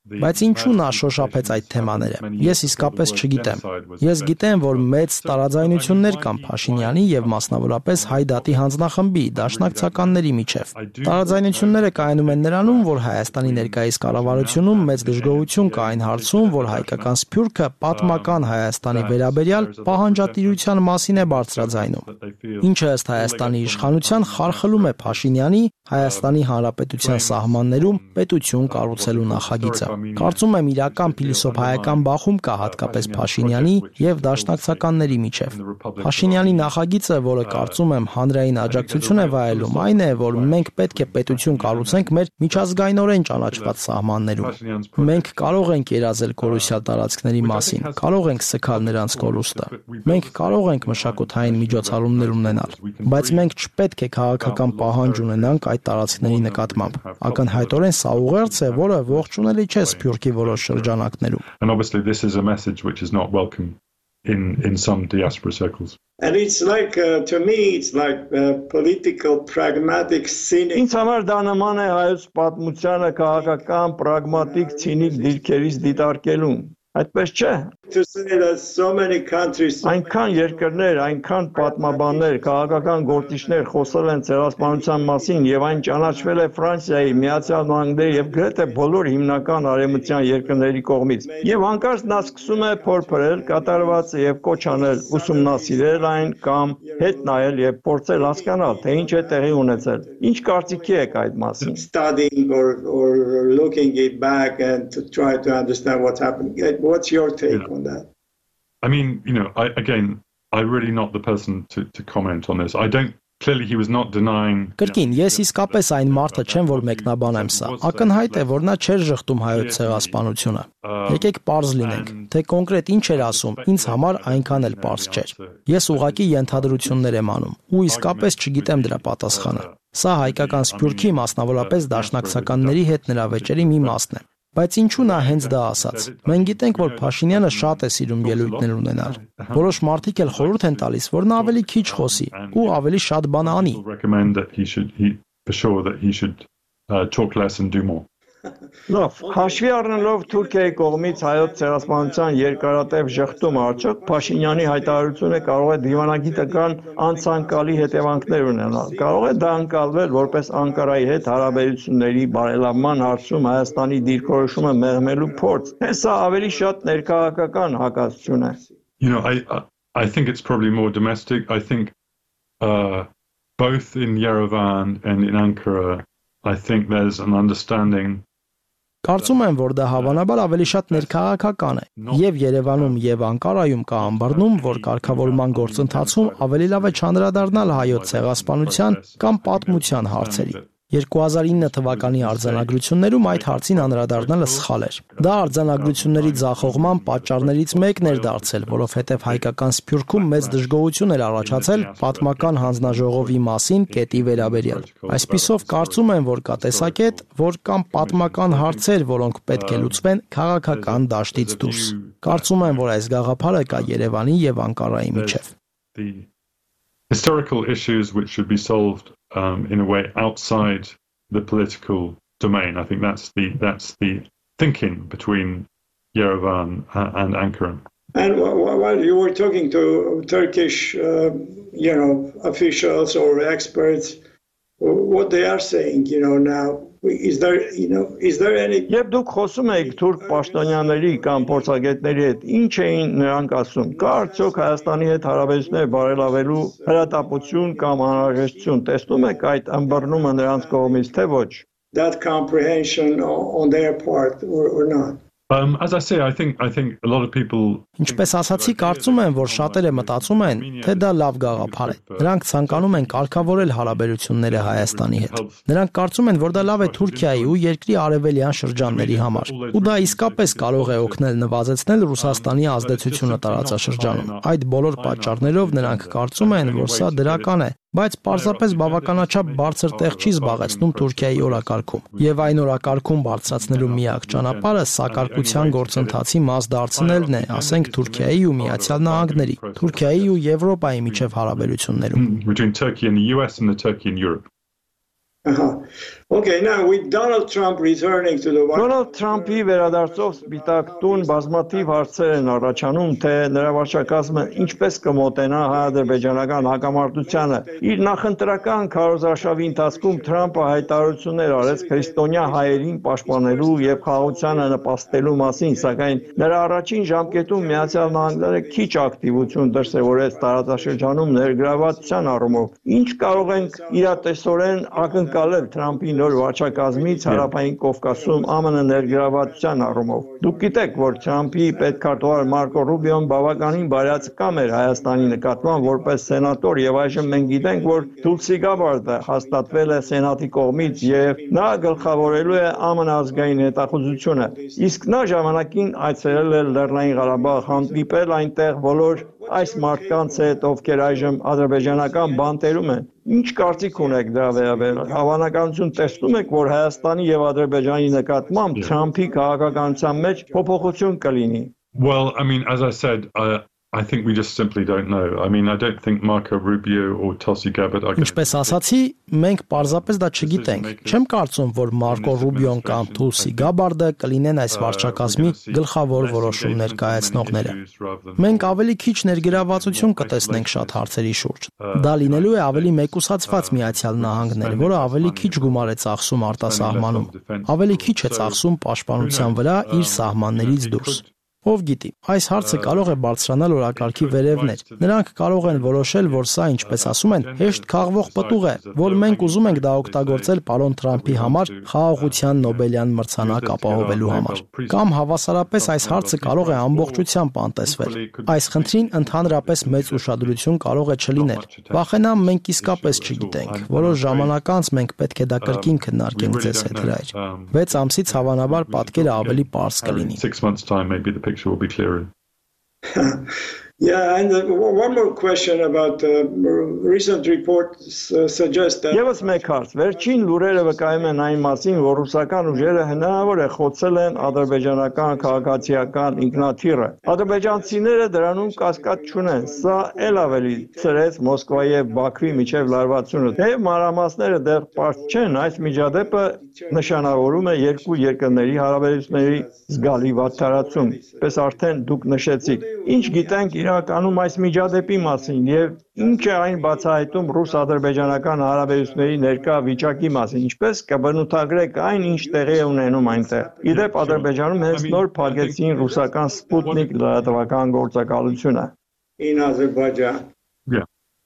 Բայց ինչու նա շոշափեց այդ թեմաները։ Ես իսկապես չգիտեմ։ Ես գիտեմ, որ մեծ տարաձայնություններ կան Փաշինյանի եւ մասնավորապես Հայ-Դատի հանձնախմբի դաշնակցականների միջև։ Տարաձայնությունները կայանում են նրանում, որ Հայաստանի ներկայիս կառավարությունում մեծ դժգոհություն կա այն հարցում, որ հայկական սփյուռքը պատմական Հայաստանի վերաբերյալ պահանջատիրության մասին է բարձրաձայնում, ինչը ըստ Հայաստանի իշխանության խարխլում է Փաշինյանի Հայաստանի Հանրապետության սահմաններում պետություն կառուցելու նախագիծը։ Կարծում եմ իրական փիլիսոփայական բախում կա հատկապես Փաշինյանի եւ դաշնակցականների միջև։ Փաշինյանի նախագիծը, որը կարծում եմ հանրային աջակցություն է վայելում, այն է, որ մենք պետք է պետություն կառուցենք մեր միջազգայինորեն ճանաչված սահմաններում։ Մենք կարող ենք երազել կորուսյալ տարածքների մասին, կարող ենք սգալ նրանց կորուստը։ Մենք կարող ենք մշակութային միջոցառումներ ունենալ, բայց մենք չպետք է քաղաքական պահանջ ունենանք այդ տարածքների նկատմամբ։ Ակնհայտորեն սա ուղերձ է, որը ողջունելի չէ Սփյուռքի որոշ շրջանակներում։ And obviously this is a message which is not welcome in in some diaspora circles. And it's like uh, to me it's like uh, political pragmatic cynic. Ինձ համար դա նման է հայոց պատմությանը քաղաքական պրագմատիկ ցինիկ դիրքերից դիտարկելուն։ Այդպես չէ։ To say that so many countries Այնքան երկրներ, այնքան պատմաբաններ, քաղաքական գործիչներ խոսել են ցեղասպանության մասին եւ այն ճանաչվել է Ֆրանսիայի, Միացյալ Նահանգների եւ գրեթե բոլոր հիմնական արևմտյան երկրների կողմից։ Եվ հանկարծ նա սկսում է փորփրել, կատարվածը եւ կոչ անել, ուսումնասիրել այն կամ հետ նայել եւ փորձել հասկանալ, թե ինչ է տեղի ունեցել։ Ինչ կարծիքի եք այդ մասին։ Studying or or looking it back and to try to understand what's happening. What's your take on that? I mean, you know, I, again, I'm really not the person to, to comment on this. I don't, clearly he was not denying... Կրկին, ես իսկապես այն մարդը չեմ, որ մեկնաբանեմ սա։ Ակնհայտ է, որ նա չէր ժխտում հայոց ցեղասպանությունը։ Եկեք պարզ լինենք, թե կոնկրետ ինչ էր ասում, ինձ համար այնքան էլ պարզ չէր։ Ես ուղղակի ենթադրություններ եմ անում, ու իսկապես չգիտեմ դրա պատասխանը։ Սա հայկական սփյուռքի, մասնավորապես դաշնակցականների հետ նրա վեճերի մի մասն է։ Բայց ինչու նա հենց դա ասաց։ Մենք գիտենք, որ Փաշինյանը շատ է սիրում ելույթներ ունենալ։ Որոշ մարդիկ էլ խորհուրդ են տալիս, որ նա ավելի քիչ խոսի ու ավելի շատ բան անի։ Լավ, հաշվի առնելով Թուրքիայի կողմից հայոց ցեղասպանության երկարատև ժխտումը արդյոք Փաշինյանի հայտարարությունը կարող է դիվանագիտական անցանկալի հետևանքներ ունենալ։ Կարող է դա ընկալվել որպես Անկարայի հետ հարաբերությունների բարելավման հարցում Հայաստանի դիրքորոշումը մեղմելու փորձ։ Թե սա ավելի շատ ներքաղաքական հակասություն է։ You know, I I think it's probably more domestic. I think uh, both in Yerevan and in Ankara, I think there's an understanding. Կարծում եմ, որ դա հավանաբար ավելի շատ ներքաղաքական է։ Եվ Երևանում եւ Անկարայում կա ամբարնում, որ կարգավորման գործընթացում ավելի լավ է չանդրադառնալ հայոց ցեղասպանության կամ պատմության հարցերի։ երկու հազար ինը թվականի արձանագրություններում այդ հարցին անդրադառնալը սխալ էր։ Դա արձանագրությունների ձախողման պատճառներից մեկն էր դարձել, որովհետև հայկական սփյուռքում մեծ դժգոհություն էր առաջացել պատմական հանձնաժողովի մասին կետի վերաբերյալ։ Այսպիսով կարծում եմ, որ կա տեսակետ, որ կամ պատմական հարցեր, որոնք պետք է լուծվեն քաղաքական դաշտից դուրս։ Կարծում եմ, որ այս գաղափարը կա Երևանի եւ Անկարայի միջև։ Historical issues which should be solved um, in a way outside the political domain. I think that's the that's the thinking between Yerevan and Ankara. And while you were talking to Turkish, uh, you know, officials or experts, what they are saying, you know, now, is there, you know, is there any... Եվ դուք խոսում եք թուրք պաշտոնյաների կամ փորձագետների հետ, ինչ էին նրանք ասում։ Կա արդյոք Հայաստանի հետ հարաբերություններ բարելավելու հրատապություն կամ անհրաժեշտություն, տեսնում եք այդ ըմբռնումը նրանց կողմից, թե ոչ? That comprehension on their part or, or not? Um, as I say, I think I think a lot of people. Ինչպես ասացի, կարծում եմ, որ շատերը մտածում են, թե դա լավ գաղափար է։ Նրանք ցանկանում են կարգավորել հարաբերությունները Հայաստանի հետ։ Նրանք կարծում են, որ դա լավ է Թուրքիայի ու երկրի արևելյան շրջանների համար։ Ու դա իսկապես կարող է օգնել նվազեցնել Ռուսաստանի ազդեցությունը տարածաշրջանում։ Այդ բոլոր պատճառներով նրանք կարծում են, որ սա դրական է, բայց պարզապես բավականաչափ բարձր տեղ չի զբաղեցնում Թուրքիայի օրակարգում։ Եվ այն օրակարգում բարձրացնելու միակ ճանապարհը սակարկության գործընթացի մաս դարձնելն է, ասենք Թուրքիայի ու Միացյալ Նահանգների, Թուրքիայի ու Եվրոպայի միջև հարաբերություններում։ Between Turkey and the U S and the Turkey and Europe. Uh-huh. Okay, now with Donald Trump returning to the White House. Դոնալդ Թրամփի վերադարձով Սպիտակ տուն բազմաթիվ հարցեր են առաջանում, թե նրա վարչակազմը ինչպես կմոտենա հայ-ադրբեջանական հակամարտությանը։ Իր նախընտրական քարոզարշավի ընթացքում Թրամփը հայտարարություններ արեց քրիստոնյա հայերին պաշտպանելու եւ խաղաղությանը նպաստելու մասին, սակայն նրա առաջին ժամկետում Միացյալ Նահանգները քիչ ակտիվություն դրսևորեց տարածաշրջանում ներգրավվածության առումով։ Ինչ կարող ենք իրատեսորեն ակնկալել Թրամփի նոր վարչակազմից Հարավային Կովկասում ԱՄՆ ներգրավվածության առումով։ Դուք գիտեք, որ Թրամփի պետքարտուղար Մարկո Ռուբիոն բավականին բարյացակամ էր Հայաստանի նկատմամբ որպես սենատոր, եւ այժմ մենք գիտենք, որ Թուլսի Գաբարդը հաստատվել է Սենատի կողմից եւ նա գլխավորելու է ԱՄՆ ազգային հետախուզությունը։ Իսկ նա ժամանակին այցելել է Լեռնային Ղարաբաղ, հանդիպել այնտեղ բոլոր այս մարդկանց հետ, ովքեր այժմ ադրբեջանական բանտերում են։ Ինչ կարծիք ունեք դրա վերաբերյալ։ Հավանականություն տեսնում եք, որ Հայաստանի եւ Ադրբեջանի նկատմամբ Թրամփի քաղաքականության մեջ փոփոխություն կլինի։ Well, I mean, as I said, I I think we just simply don't know. I mean, I don't think Marco Rubio or Tulsi Gabbard are. Ինչպես ասացի, մենք պարզապես դա չգիտենք։ Չեմ կարծում, որ Մարկո Ռուբիոն կամ Թուլսի Գաբարդը կլինեն այս վարչակազմի գլխավոր որոշումներ կայացնողները։ Մենք ավելի քիչ ներգրավվածություն կտեսնենք շատ հարցերի շուրջ։ Դա լինելու է ավելի մեկուսացված Միացյալ Նահանգներ, որը ավելի քիչ գումար է ծախսում արտասահմանում, ավելի քիչ է ծախսում պաշտպանության վրա իր սահմաններից դուրս։ Ով գիտի, այս հարցը կարող է բարձրանալ օրակարգի վերևներ։ Նրանք կարող են որոշել, որ սա, ինչպես ասում են, հեշտ քաղվող պտուղ է, որ մենք ուզում ենք դա օգտագործել պարոն Թրամփի համար խաղաղության Նոբելյան մրցանակ ապահովելու համար։ Կամ հավասարապես այս հարցը կարող է ամբողջությամբ անտեսվել։ Այս խնդրին ընդհանրապես մեծ ուշադրություն կարող է չլինել։ Վախենամ, մենք իսկապես չգիտենք։ Որոշ ժամանակ անց մենք պետք է դա կրկին քննարկենք ձեզ հետ հրայր։ վեց ամսից հավանաբար պատկերը ավելի պարզ կլինի։ Picture will be clearer. Yeah, and uh, one more question about uh, recent reports uh, suggest that. Եվս մեկ հարց. Վերջին լուրերը վկայում են այն մասին, որ ռուսական ուժերը հնարավոր է խոցել են ադրբեջանական քաղաքացիական ինքնաթիռը։ Ադրբեջանցիները դրանում կասկած չունեն։ Սա ել ավելի ծրեց Մոսկվայի եւ Բաքվի միջև լարվածությունը։ Թեև մանրամասները դեռ պարզ չեն, այս միջադեպը նշանավորում է երկու երկրների հարաբերությունների զգալի վատթարացում, պես արդեն դուք նշեցիք։ Ինչ գիտենք իրականում այս միջադեպի մասին եւ ինչ է այն բացահայտում ռուս-ադրբեջանական հարաբերությունների ներկա վիճակի մասին, ինչպես կբնութագրեք այն, ինչ տեղի է ունենում այնտեղ։ Իդեպ Ադրբեջանում հենց նոր փակեցին ռուսական Սպուտնիկ լրատվական գործակալությունը։ In Azerbaijan. Yeah.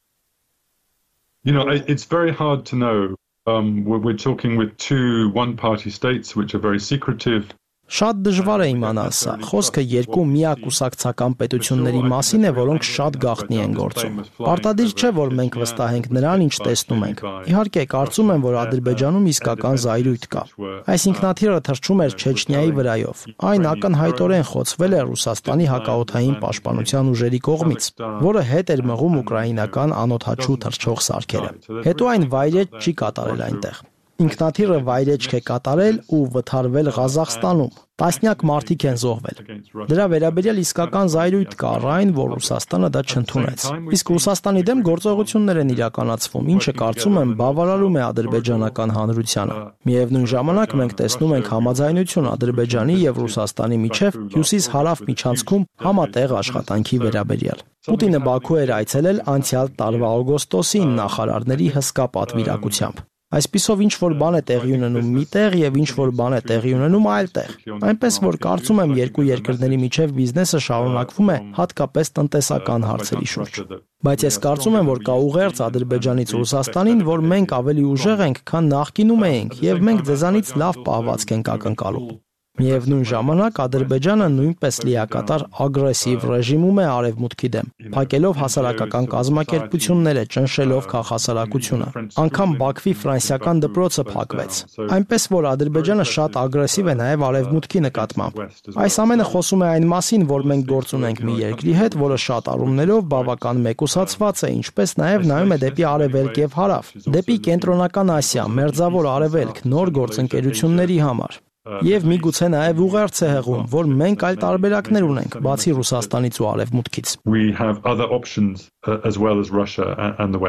You know, it's very hard to know. Um, we're, we're talking with two one-party states which are very secretive. Շատ դժվար է իմանալ սա։ Խոսքը երկու միակուսակցական պետությունների մասին է, որոնք շատ գաղտնի են գործում։ Պարտադիր չէ, որ մենք վստահենք նրան, ինչ տեսնում ենք։ Իհարկե, կարծում եմ, որ Ադրբեջանում իսկական զայրույթ կա։ Այս ինքնաթիռը թռչում էր Չեչնիայի վրայով։ Այն ակնհայտորեն խոցվել է Ռուսաստանի հակաօդային պաշտպանության ուժերի կողմից, որը հետ էր մղում ուկրաինական անօդաչու թռչող սարքերը։ Հետո այն վայրեջ չի կատարել այնտեղ։ Ինքնաթիռը վայրեջք է կատարել ու վթարվել Ղազախստանում։ Տասնյակ մարդիկ են զոհվել։ Դրա վերաբերյալ իսկական զայրույթ կար այն, որ Ռուսաստանը դա չընդունեց։ Իսկ Ռուսաստանի դեմ գործողություններ են իրականացվում, ինչը կարծում եմ բավարարում է ադրբեջանական հանրությանը։ Միևնույն ժամանակ մենք տեսնում ենք համաձայնություն Ադրբեջանի եւ Ռուսաստանի միջև հյուսիս-հարավ միջանցքում համատեղ աշխատանքի վերաբերյալ։ Պուտինը Բաքու էր այցելել անցյալ տարվա օգոստոսին նախարարների հսկա պատվիրակությամբ։ Այսպիսով ինչ որ բան է տեղի ունենում մի տեղ եւ ինչ որ բան է տեղի ունենում այլ տեղ։ Այնպես որ կարծում եմ երկու երկրների միջև բիզնեսը շարունակվում է հատկապես տնտեսական հարցերի շուրջ։ Բայց ես կարծում եմ, որ կա ուղերձ Ադրբեջանից Ռուսաստանին, որ մենք ավելի ուժեղ ենք, քան նախկինում էինք եւ մենք ձեզանից լավ պահվածք ենք ակնկալում։ Միևնույն ժամանակ Ադրբեջանը նույնպես լիակատար ագրեսիվ ռեժիմում է արևմուտքի դեմ, փակելով հասարակական կազմակերպությունները, ճնշելով քաղաքասարակությունը։ Անկամ Բաքվի ֆրանսիական դպրոցը փակվեց։ Այնպես որ Ադրբեջանը շատ ագրեսիվ է նաև արևմուտքի նկատմամբ։ Այս ամենը խոսում է այն մասին, որ մենք գործ ունենք մի երկրի հետ, որը շատ առումներով բավական մեկուսացված է, ինչպես նաև նայում է դեպի արևելք եւ հարավ, դեպի կենտրոնական Ասիա, Մերձավոր Արևելք, նոր գործընկերությունների համար։ Եվ միգուցե նաև ուղերձ է հղում, որ մենք այլ տարբերակներ ունենք, բացի Ռուսաստանից ու Արևմուտքից։ We have other options uh, as well as Russia and the West.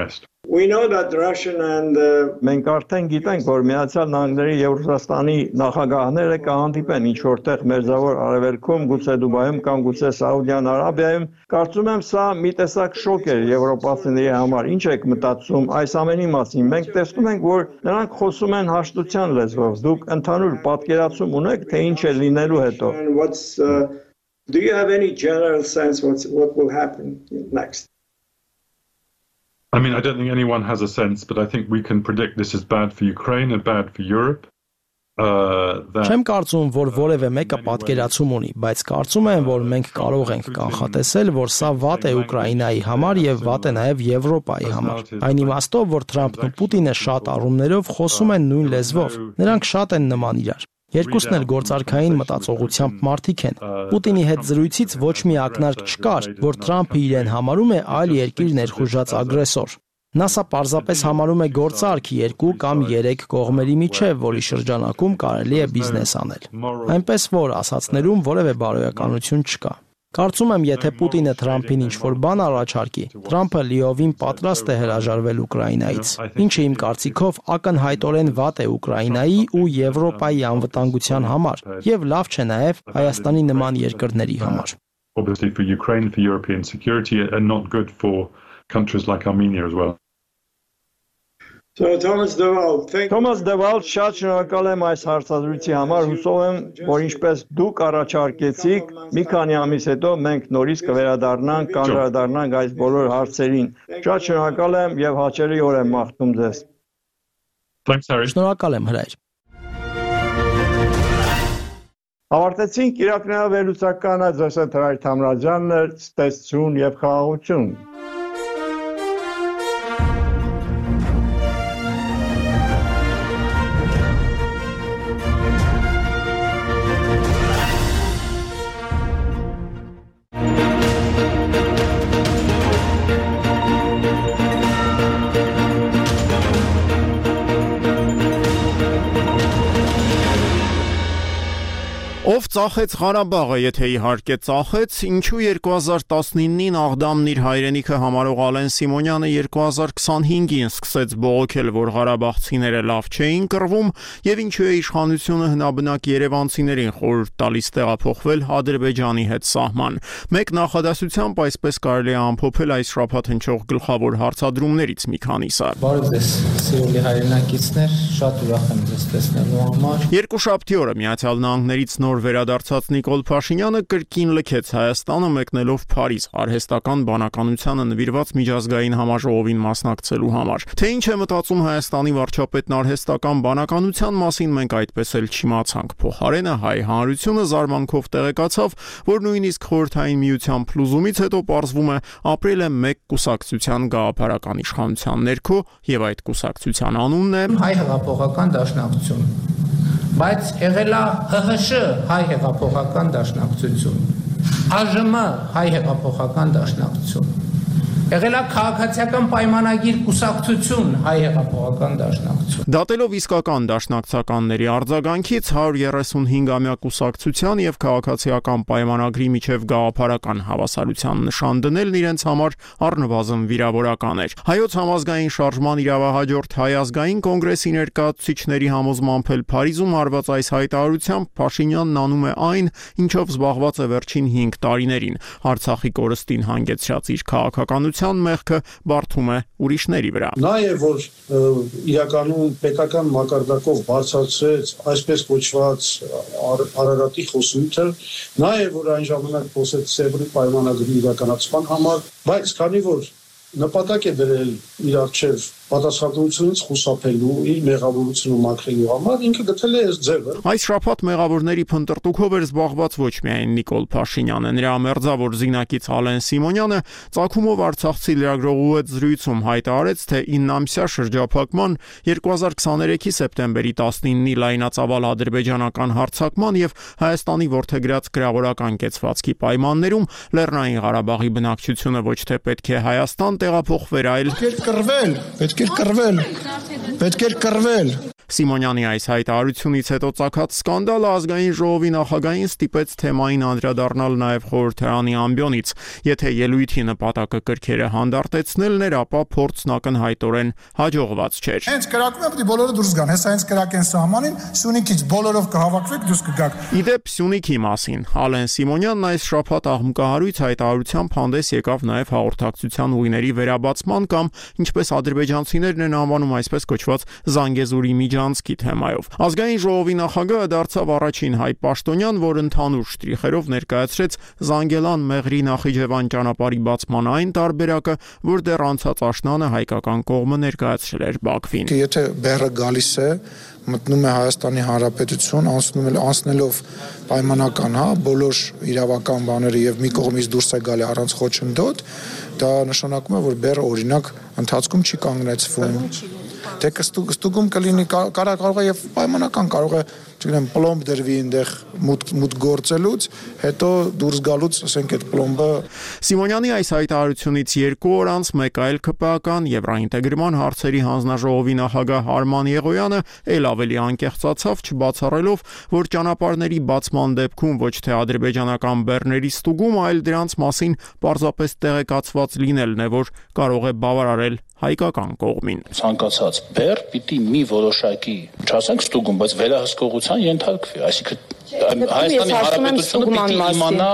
We know that Russian and uh... Մենք արդեն գիտենք, որ Միացյալ Նահանգների եւ Ռուսաստանի նախագահները կհանդիպեն ինչ որտեղ Մերձավոր Արևելքում, գուցե Դուբայում կամ գուցե Սաուդյան Արաբիայում։ Կարծում եմ սա մի տեսակ շոկ է եվրոպացիների համար։ Ինչ եք մտածում այս ամենի մասին։ Մենք տեսնում ենք, որ նրանք խոսում են հաշտության լեզվով։ Դուք ընդհանուր պատկերացում ունեք, թե ինչ է լինելու հետո։ Do you have any general sense what's, what will happen next? I mean, I don't think anyone has a sense, but I think we can predict this is bad for Ukraine and bad for Europe. Չեմ կարծում, որ որևէ մեկը պատկերացում ունի, բայց կարծում եմ, որ մենք կարող ենք կանխատեսել, որ սա վատ է Ուկրաինայի համար եւ վատ է նաեւ Եվրոպայի համար։ Այն իմաստով, որ Թրամփն ու Պուտինը շատ առումներով խոսում են նույն լեզվով, նրանք շատ են նման իրար։ Երկուսն էլ գործարքային մտածողությամբ մարդիկ են։ Պուտինի հետ զրույցից ոչ մի ակնարկ չկար, որ Թրամփը իրեն համարում է այլ երկիր ներխուժած ագրեսոր։ Նա սա պարզապես համարում է գործարք երկու կամ երեք կողմերի միջև, որի շրջանակում կարելի է բիզնես անել։ Այնպես որ ասածներում որևէ բարոյականություն չկա։ Կարծում եմ, եթե Պուտինը Թրամփին ինչ-որ բան առաջարկի, Թրամփը լիովին պատրաստ է հրաժարվել Ուկրաինայից, ինչը իմ կարծիքով ակնհայտորեն վատ է Ուկրաինայի ու Եվրոպայի անվտանգության համար եւ լավ չէ նաեւ Հայաստանի նման երկրների համար։ Obviously for Ukraine, for European security and not good for countries like Armenia as well. So Thomas DeWaal, thank you. Thomas DeWaal, շատ շնորհակալ եմ այս հարցազրույցի համար, հուսով եմ, որ ինչպես դուք առաջարկեցիք, մի քանի ամիս հետո մենք նորից կվերադառնանք, կանդրադառնանք այս բոլոր հարցերին։ Շատ շնորհակալ եմ եւ հաճելի օր եմ մաղթում ձեզ։ Thanks, Harry. Շնորհակալ եմ, հրայր։ Ավարտեցինք իրականավերլուծականը ձեզ հետ Հրայր Թամրազյանն էր, ստեսություն եւ խաղաղություն։ Ով ծախեց Ղարաբաղը, եթե իհարկե ծախեց, ինչու երկու հազար տասնինին Աղդամն իր հայրենիքը համարող Ալեն Սիմոնյանը երկու հազար քսանհինգին սկսեց բողոքել, որ ղարաբաղցիները լավ չէին կռվում եւ ինչու է իշխանությունը հնաբնակ երևանցիներին խորհուրդ տալիս տեղափոխվել Ադրբեջանի հետ սահման։ Մեկ նախադասությամբ այսպես կարելի է ամփոփել այս շաբաթ հնչող գլխավոր հարցադրումներից մի քանիսը։ Բարև ձեզ, սիրելի հայրենակիցներ, շատ ուրախ եմ ձեզ տեսնելու համար։ Երկուշաբթի օրը Միացյալ Նահանգներից նոր վերադարձած Նիկոլ Փաշինյանը կրկին լքեց Հայաստանը մեկնելով Փարիզ արհեստական բանականությանը նվիրված միջազգային համաժողովին մասնակցելու համար։ Թե ինչ է մտածում Հայաստանի վարչապետն արհեստական բանականության մասին մենք այդպես էլ չիմացանք։ Փոխարենը հայ հանրությունը զարմանքով տեղեկացավ, որ նույնիսկ Խորհրդային Միության փլուզումից հետո պարզվում է ապրել է մեկ կուսակցության գաղափարական իշխանության ներքո եւ այդ կուսակցության անունն է Հայ հեղափոխական դաշնակցություն։ Բայց եղել է Հ Հ Շ հայ հեղափոխական դաշնակցություն, Ա Ժ Մ հայ հեղափոխական դաշնակցություն, եղել է քաղաքացիական պայմանագիր կուսակցություն հայ հեղափոխական դաշնակցություն։ Դատելով իսկական դաշնակցականների արձագանքից հարյուր երեսունհինգամյա կուսակցության եւ քաղաքացիական պայմանագրի միջև գաղափարական հավասարության նշան դնելն իրենց համար առնվազն վիրավորական էր։ Հայոց համազգային շարժման իրավահաջորդ Հայ ազգային կոնգրեսի ներկայացուցիչների համոզմամբ էլ Փարիզում արված այս հայտարարությամբ Փաշինյանն անում է այն, ինչով զբաղված է վերջին հինգ տարիներին։ Արցախի կորստին հանգեցրած իր քաղաքականության մեղքը բարդում է ուրիշների վրա։ Նաև որ իրականում պետական մակարդակով բարձրացրեց այսպես կոչված Արարատի խոսույթը, նաև որ այն ժամանակ խոսեց Սևրի պայմանագրի իրականացման համար, բայց քանի որ նպատակ է դրել իր առջև պատասխանատվությունից խուսափելու, իր մեղավորությունը մաքրելու համար ինքը գտել է այս ձևը։ Այս շաբաթ մեղավորների փնտրտուքով էր զբաղված ոչ միայն Նիկոլ Փաշինյանը, նրա մերձավոր զինակից Ալեն Սիմոնյանը ծագումով արցախցի լրագրողու հետ զրույցում հայտարարեց, թե իննամսյա շրջափակման երկու հազար քսաներեքի սեպտեմբերի տասնինի լայնածավալ ադրբեջանական հարձակման եւ Հայաստանի որդեգրած գրավորական կեցվածքի պայմաններում Լեռնային Ղարաբաղի բնակչությունը ոչ թե պետք է Հայաստան տեղափոխվեր, այլ կռվել, պետք է կռվել, պետք է կռվել։ Սիմոնյանի այս հայտարարությունից հետո ծագած սկանդալը ազգային ժողովի նախագահին ստիպեց թեմային անդրադառնալ նաև խորհրդարանի ամբիոնից։ Եթե ելույթի նպատակը կրքերը հանդարտեցնելն էր, ապա փորձն ակնհայտորեն հաջողված չէր։ Հենց կրակում է պետք է բոլորը դուրս գան, հեսա հենց կրակեն սահմանին, Սյունիքից բոլորով կհավաքվեք, դուրս կգաք։ Իդեպ Սյունիքի մասին Ալեն Սիմոնյանն այս շաբաթ աղմկահարույց հայտարարությամբ հանդես եկավ նաև հաղորդակցության ուղիների վերաբացման կամ, ինչպես ադրբեջանցիներն են անվանում, այսպես կոչված Զանգեզուրի միջանցքի թեմայով։ Ազգային ժողովի նախագահը դարձավ առաջին հայ պաշտոնյան, որ ընդհանուր շտրիխերով ներկայացրեց Զանգելան-Մեղրի Նախիջևան ճանապարհի բացման այն տարբերակը, որ դեռ անցած աշնանը հայկական կողմը ներկայացրել էր Բաքվին։ Եթե բեռը գալիս է, մտնում է Հայաստանի Հանրապետություն, անցնում է անցնելով պայմանական, հա, բոլոր իրավական բաները եւ մի կողմից դուրս է գալի առանց խոչընդոտ, դա նշանակում է, որ բեռը օրինակ ընթացքում չի կանգնեցվում։ Դե կստուգում կլինի, կարա կարող է եւ պայմանական կարող է, չգիտեմ, պլոմբ դրվի այնտեղ մուտ գործելուց, հետո դուրս գալուց, ասենք այդ պլոմբը։ Սիմոնյանի այս հայտարարությունից երկու օր անց մեկ այլ ԿՊԱ-ական Եվրաինտեգրման հարցերի հանձնաժողովի նախագահ Արման Եղոյանը ել ավելի անկեղծացավ, չբացառելով, որ ճանապարհների բացման դեպքում ոչ թե ադրբեջանական բեռների ստուգում, այլ դրանց մասին պարզապես տեղեկացված լինելն է, որ կարող է բավարարել հայկական կողմին։ Ցանկացած բեռ պիտի մի որոշակի, չասենք ստուգում, բայց վերահսկողության ենթարկվի, այսինքն Հայաստանի Հանրապետությունը պիտի իմանա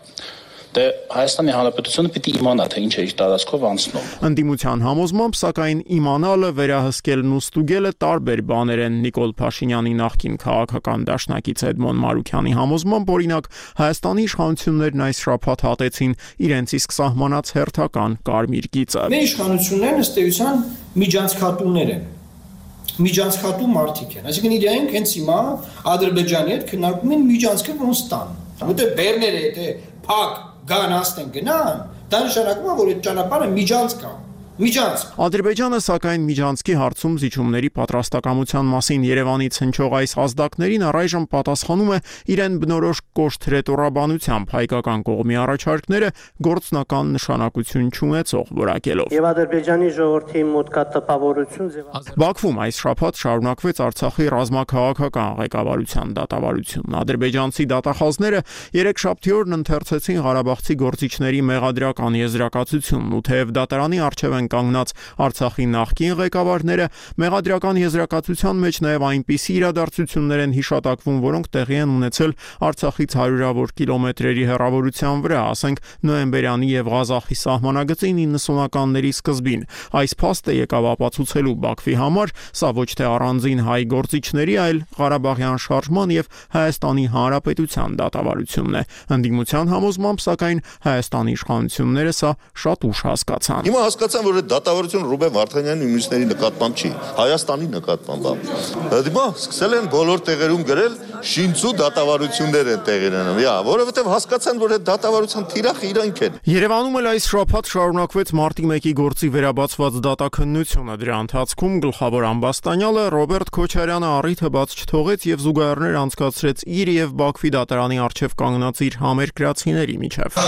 Դե Հայաստանի Հանրապետությունը պիտի իմանա, թե ինչ է իր տարածքով անցնում։ Ընդդիմության համոզմամբ, սակայն իմանալը, վերահսկելն ու ստուգելը տարբեր բաներ են։ Նիկոլ Փաշինյանի նախկին քաղաքական դաշնակից Էդմոն Մարուքյանի համոզմամբ, օրինակ, Հայաստանի իշխանություններն այս շաբաթ հատեցին իրենց իսկ սահմանած հերթական կարմիր գիծը։ Մեր իշխանություններն ըստ էության միջանցքատուներ են։ Միջանցքատու մարդիկ են։ Այսինքն իրենք հենց հիմա Ադրբեջանի հետ քննարկում են միջանցքը ոնց տան։ Որտե բեռները եթե փակ գան աստեն գնան, դա նշանակում է, որ այդ ճանապարհը միջանցք է։ Միջանցք։ Ադրբեջանը սակայն միջանցքի հարցում զիջումների պատրաստակամության մասին Երևանից հնչող այս ազդակներին առայժմ պատասխանում է իրեն բնորոշ կոշտ ռետորաբանությամբ, հայկական կողմի առաջարկները գործնական նշանակություն չունեցող որակելով։ Եվ Ադրբեջանի ժողովրդի մոտ կա տպավորություն ձև։ Բաքվում այս շաբաթ շարունակվեց Արցախի ռազմաքաղաքական ղեկավարության դատավարությունն։ Ադրբեջանցի դատախազները երեքշաբթի օրն ընթերցեցին Ղարաբաղցի գործիչների մեղադրական եզրակացությունն ու թեև դատարանի առջև կանգնած Արցախի նախկին ղեկավարները մեղադրական եզրակացության մեջ նաև այնպիսի իրադարձություններ են հիշատակվում, որոնք տեղի են ունեցել Արցախից հարյուրավոր կիլոմետրերի հեռավորության վրա, ասենք նոյեմբերյանի եւ Ղազախի սահմանագծի իննսունականների սկզբին։ Այս փաստը եկավ ապացուցելու Բաքվի համար, սա ոչ թե առանձին հայ գործիչների, այլ Ղարաբաղյան շարժման եւ Հայաստանի Հանրապետության դատավարությունն է։ Ընդդիմության համոզմամբ, սակայն Հայաստանի իշխանությունները սա շատ ուշ հասկացան։ Հիմա հասկացան, որ այդ դատավարությունը Ռուբեն Վարդանյանի ու մյուսների նկատմամբ չի, Հայաստանի նկատմամբ է։ Դիմա սկսել են բոլոր տեղերում գրել շինցու դատավարություններ են տեղի ունենում, հա, որովհետև հասկացան, որ այդ դատավարության թիրախը իրանք են։ Երևանում էլ այս շաբաթ շարունակվեց մարտի մեկի գործի վերաբացված դատաքննությունը։ Դրա ընթացքում գլխավոր ամբաստանյալը Ռոբերտ Քոչարյանը առիթը բաց չթողեց եւ զուգահեռներ անցկացրեց իր եւ Բաքվի դատարանի առջև կանգնած իր համերկրացիների միջև։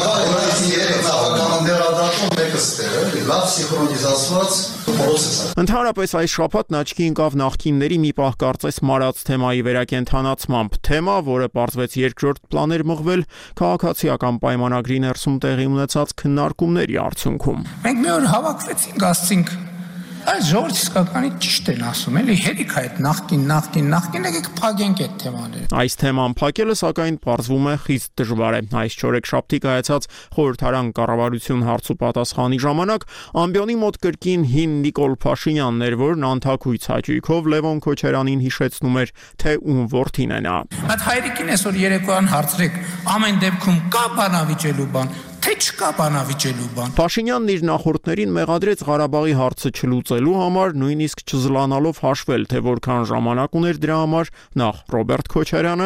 Ընդհանրապես այս շաբաթն աչքի ընկավ նախկինների մի պահ կարծես մարած թեմայի վերակենդանացմամբ, թեմա, որը պարզվեց երկրորդ պլան էր մղվել քաղաքացիական պայմանագրի ներսում տեղի ունեցած քննարկումների արդյունքում։ Մենք մի օր հավաքվեցինք, ասացինք, այս ժողովուրդ իսկականի ճիշտ են ասում, էլի հերիք այդ նախկին, նախկին, նախկին եկեք փակենք այդ թեմաները։ Այս թեման փակելը սակայն պարզվում է խիստ դժվար է։ Այս չորեքշաբթի կայացած խորհրդարան կառավարություն հարց ու պատասխանի ժամանակ ամբիոնի մոտ կրկին հին Նիկոլ Փաշինյանն էր, որն անթակույց հաճույքով Լևոն Քոչարյանին հիշեցնում էր, թե ում որդին է նա։ Այդ հայրիկին այսօր երեկոյան հարցրեք, ամեն դեպքում կա բանավիճելու բան, թե չկա բանավիճելու բան։ Փաշինյանն իր նախորդներին մեղադրեց Ղարաբաղի հարցը չլուծելու համար, նույնիսկ չզլանալով հաշվել, թե որքան ժամանակ ուներ դրա համար նախ Ռոբերտ Քոչարյանը,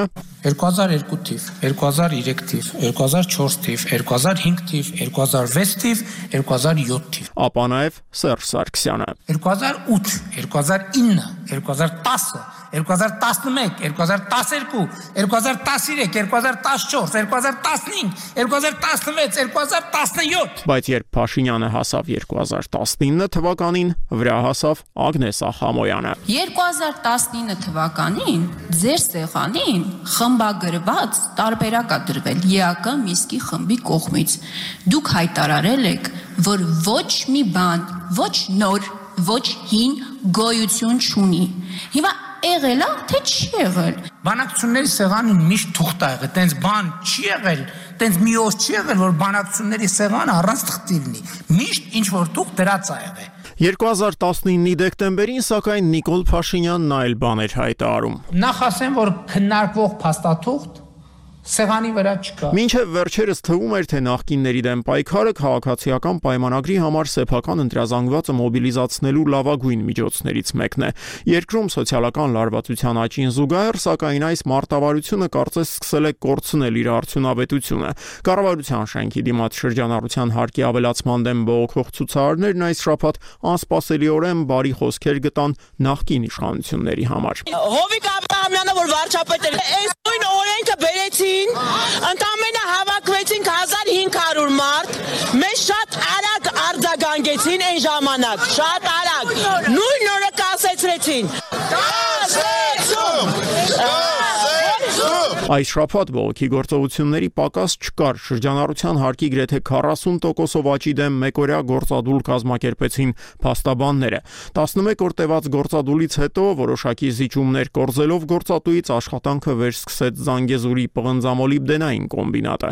երկու հազար երկու թիվ, երկու հազար երեք թիվ, երկու հազար չորս թիվ, երկու հազար հինգ թիվ, երկու հազար վեց թիվ, երկու հազար յոթ թիվ։ Ապա նաև Սերժ Սարգսյանը։ երկու հազար ութ, երկու հազար ինը, երկու հազար տասը, երկու հազար տասնմեկ, երկու հազար տասներկու, երկու հազար տասներեք, երկու հազար տասնչորս, երկու հազար տասնհինգ, երկու հազար տասնվեց, երկու հազար տասնյոթ։ Բայց երբ Փաշինյանը հասավ երկու հազար տասնինը թվականին, վրա հասավ Ագնես Ախամոյանը։ երկու հազար տասնինը թվականին ձեր սեղանին խմբագրված տարբերակ է դրվել ԵԱԿ Միսկի խմբի կողմից։ Դուք հայտարարել եք, որ ոչ մի բան, ոչ նոր, ոչ հին գոյություն չունի։ Հիմա եղել է, թե չի եղել։ Բանակցությունների սեղանին միշտ թուղթ ա եղել, տենց բան չի եղել, տենց մի օր չի եղել, որ բանակցությունների սեղանը առանց թղթի լինի։ Միշտ ինչ որ թուղթ դրած ա եղել։ երկու հազար տասնինի դեկտեմբերին սակայն Նիկոլ Փաշինյանն այլ բան էր հայտարարում։ Նախ ասեմ, որ քննարկվող փաստաթուղթ սեղանի վրա չկա։ Մինչև վերջերս թվում էր, թե նախկինների դեմ պայքարը քաղաքացիական պայմանագրի համար սեփական ընտրազանգվածը մոբիլիզացնելու լավագույն միջոցներից մեկն է։ Երկրում սոցիալական լարվածության աճին զուգահեռ, սակայն այս մարտավարությունը կարծես սկսել է կորցնել իր արդյունավետությունը։ Կառավարության շենքի դիմաց շրջանառության հարկի ավելացման դեմ բողոքող ցուցարարներն այս շաբաթ անսպասելիորեն բարի խոսքեր գտան նախկին իշխանությունների համար։ Հովիկ Աբրահամյանը, որ վարչապետ էր, այս նույն օրենքը բերեցին, ընդամենը հավաքվեցինք հազար հինգ հարյուր մարդ, մեզ շատ արագ արձագանքեցին այն ժամանակ, շատ արագ, նույն օրը կասեցրեցին։ Կասեցում! Այս շաբաթ բողոքի գործողությունների պակաս չկար, շրջանառության հարկի գրեթե քառասուն տոկոսով աճի դեմ մեկօրյա գործադուլ կազմակերպեցին փաստաբանները։ տասնմեկ օր տևած գործադուլից հետո որոշակի զիջումներ կորզելով գործատուից աշխատանքը վերսկսեց Զանգեզուրի պղնձամոլիբդենային կոմբինատը։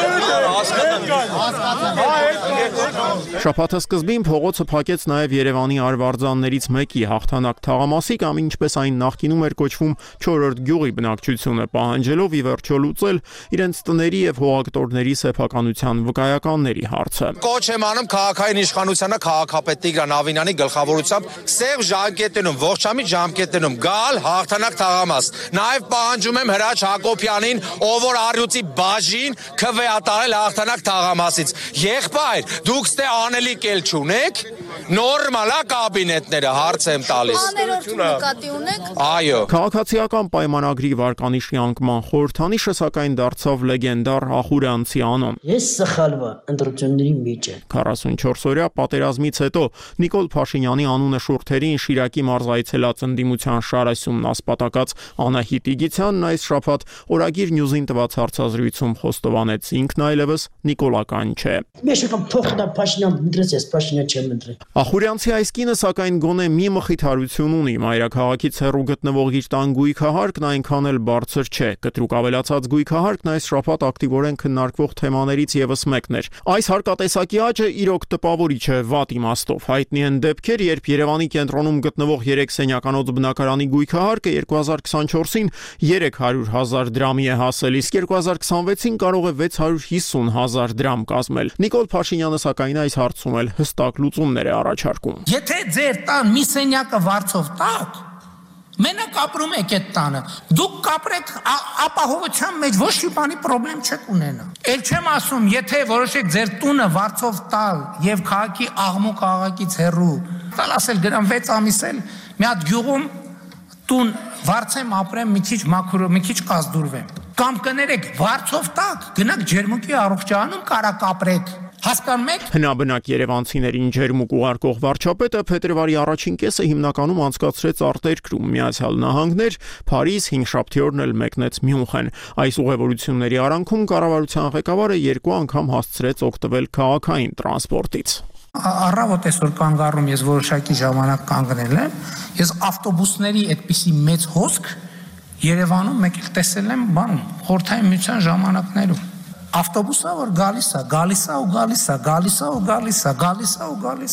Շաբաթը սկզբին փողոցը փակեց նաև Երևանի արվարձաններից մեկի հաղթանակ թաղամասի կամ ինչպես այն նախկինում էր կոչվում չորրորդ գյուղի բնակչությունը, պահանջելով ի վերջո լուծել իրենց տների եւ հողակտորների սեփականության վկայականների հարցը։ Կոչ եմ անում քաղաքային իշխանությանը քաղաքապետ Տիգրան Ավինյանի գլխավորությամբ սև ժամկետներում, ողջամիտ ժամկետներում գալ հաղթանակ թաղամաս։ Նաև պահանջում եմ Հրաչ Հակոբյանին, ով որ առյուծի բաժին քվեատարել հաղթանակ թաղամասից։ Եղբայր, դուք ստե անելիք էլ չունեք, նորմալ է կաբինետները, հարց եմ տալիս։ Աներորդ նկատի ունեք։ Այո։ Քաղաքացիական պայմանագրի վարկանիշի անկման խորհրդանիշը սակայն դարձավ լեգենդար Ախուրյանցի անուն։ Ես սխալվա ընտրությունների մեջ եմ։ քառասունչորս օրյա պատերազմից հետո Նիկոլ Փաշինյանի անունը շուրթերին Շիրակի մարզ այցելած ընդդիմության շարասյունն ասպատակած Անահիտ Իգիցյանն այս շաբաթ Օրագիր Նյուզին տված հարցազրույցում խոստովանեց ինքն այլևս նիկոլական չէ։ Ես եկամ փոխտա Փաշինյան ընտրեց, ես Փաշինյան չեմ ընտրել։ Ախուրյանցի այս կինը սակայն գոնե մի մխիթարություն ունի, մայրաքաղաքից հեռու գտնվող իր տան գույքահարկն այնքան էլ բարձր չէ։ Կտրուկ ավելացած գույքահարկն այս շաբաթ ակտիվորեն քննարկվող թեմաներից եւս մեկն էր։ Այս հարկատեսակի աճը իրոք տպավորիչ է վատ իմաստով։ Հայտնի են դեպքեր, երբ Երևանի կենտրոնում գտնվող երեք սենյականոց բնակարանի գույքահարկը երկու հազար քսանչորսին երեք հարյուր հազար դրամի է հասել, իսկ երկու հազար քսանվեցին կարող է վեց հարյուր հիսուն հազար դրամ կազմել։ Նիկոլ Փաշինյանը սակայն այս հարցում էլ հստակ լուծումներ է առաջարկում։ Եթե ձեր տան մի սենյակը վարձով տաք, մենակ ապրում եք այդ տանը, դուք կապրեք ապահովության մեջ, ոչ մի բանի խնդրեմ չեք ունենա։ Էլ չեմ ասում, եթե որոշեք ձեր տունը վարձով տալ եւ քաղաքի աղմուկ քաղաքից հեռու, տալ ասել գրամ վեց ամիս էլ մի հատ գյուղում տուն վարձեմ ապրեմ, մի քիչ մաքուր, մի քիչ կազդուրվեմ։ Կամ կներեք վարձով տակ, գնաք ջերմուկի առողջանում կարակ ապրեք։ Հասկանում եք։ Հնաբնակ երևանցիներին ջերմուկ ուղարկող վարչապետը փետրվարի առաջին կեսը հիմնականում անցկացրեց արտերկրում, Միացյալ Նահանգներ, Փարիզ, հինգշաբթի օրն էլ մեկնեց Մյունխեն։ Այս ուղևորությունների արանքում կառավարության ղեկավարը երկու անգամ հասցրեց օգտվել քաղաքային տրանսպորտից։ Առավոտ այսօր կանգառում ես որոշակի ժամանակ կանգնել եմ, ես ավտոբուսների այդպիսի մեծ հոսք Երևանում մեկ էլ տեսել եմ բանում, խորհրդային միության ժամանակներում։ Ավտոբուսը որ գալիս է, գալիս է ու գալիս է, գալիս է ու գալիս է, գալիս է ու գալիս է։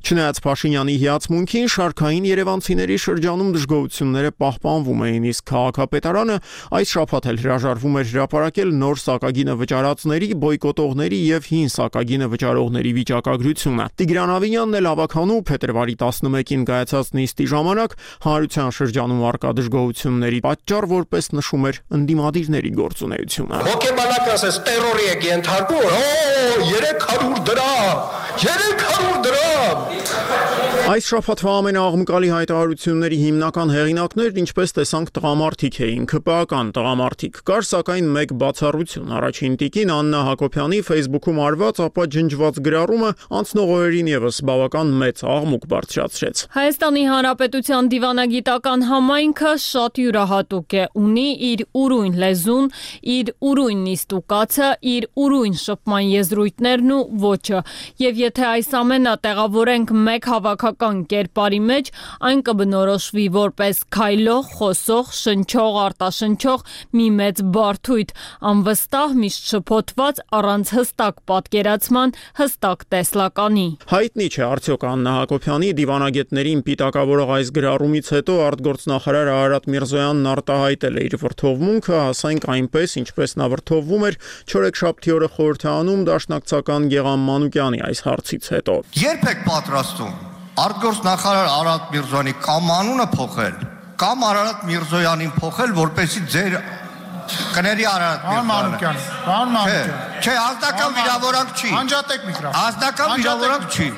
Չնայած Փաշինյանի հիացմունքին, շարքային երևանցիների շրջանում դժգոհությունները պահպանվում էին, իսկ քաղաքապետարանը այս շաբաթ էլ հրաժարվում էր հրապարակել նոր սակագինը վճարածների, բոյկոտողների եւ հին սակագինը վճարողների վիճակագրությունը։ Տիգրան Ավինյանն էլ ավականու փետրվարի տասնմեկին կայացած նիստի ժամանակ հանրության շրջանում արկա դժգոհությունների պատճառ որպես նշում էր ընդդիմադիրների գործունեությունը։ Հոգեբանական ասես տերորի եք ենթարկում, օ երեք հարյուր դրամ, երեք հարյուր դրամ։ Այս շաբաթվա ամենաաղմկալի հայտարարությունների հիմնական հեղինակներն ինչպես տեսանք տղամարդիկ էին, ՔՊԱ-կան տղամարդիկ։ Կար սակայն մեկ բացառություն։ Առաջին տիկին Աննա Հակոբյանի Facebook-ում արված, ապա ջնջված գրառումը անցնող օրերին եւս բավական մեծ աղմուկ բարձրացրեց։ Հայաստանի Հանրապետության դիվանագիտական համայնքը շատ յուրահատուկ է, ունի իր ուրույն լեզուն, իր ուրույն նիստուկացը, իր ուրույն շփման եզրույթներն ու ոճը։ Եվ եթե այս ամենը տեղավորենք մեկ հավաքական կերպարի մեջ, այն կբնորոշվի որպես քայլող, խոսող, շնչող, արտաշնչող մի մեծ բարդույթ, անվստահ, միշտ շփոթված, առանց հստակ պատկերացման, հստակ տեսլականի։ Հայտնի չէ արդյոք Աննա Հակոբյանի դիվանագետներին պիտակավորող այս գրառումից հետո արտգործնախարար Արարատ Միրզոյանն արտահայտել է իր վրթովմունքը, ասենք այնպես, ինչպես նա վրթովվում էր չորեքշաբթի օրը խորհրդանում դաշնակցական Գեղամ Մանուկյանի այս հարցից հետո։ Երբ եք պատրաստում արտգործնախարար Արարատ Միրզոյանի կամ անունը փոխել, կամ Արարատ Միրզոյանին փոխել, որպեսզի ձեր կների Արարատ Միրզոյանը։ Պարոն Մանուկյան, չէ, ազնական վիրավորանք չի։ Անջատեք միկրոֆոնը։ Ազնական վիրավորանք չի։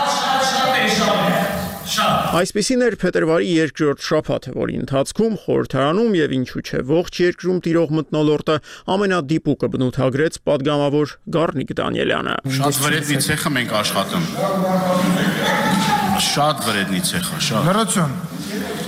Այսպիսին էր փետրվարի երկրորդ շաբաթը, որի ընթացքում խորհրդարանում եւ ինչու՞ չէ ողջ երկրում տիրող մթնոլորտը ամենադիպուկը բնութագրեց падգամավոր Գառնիկ Դանիելյանը։ Շատ վրեդնի ցեխը մենք աշխատում։ Շատ վրեդնի ցեխը, շատ։ Լրացուն։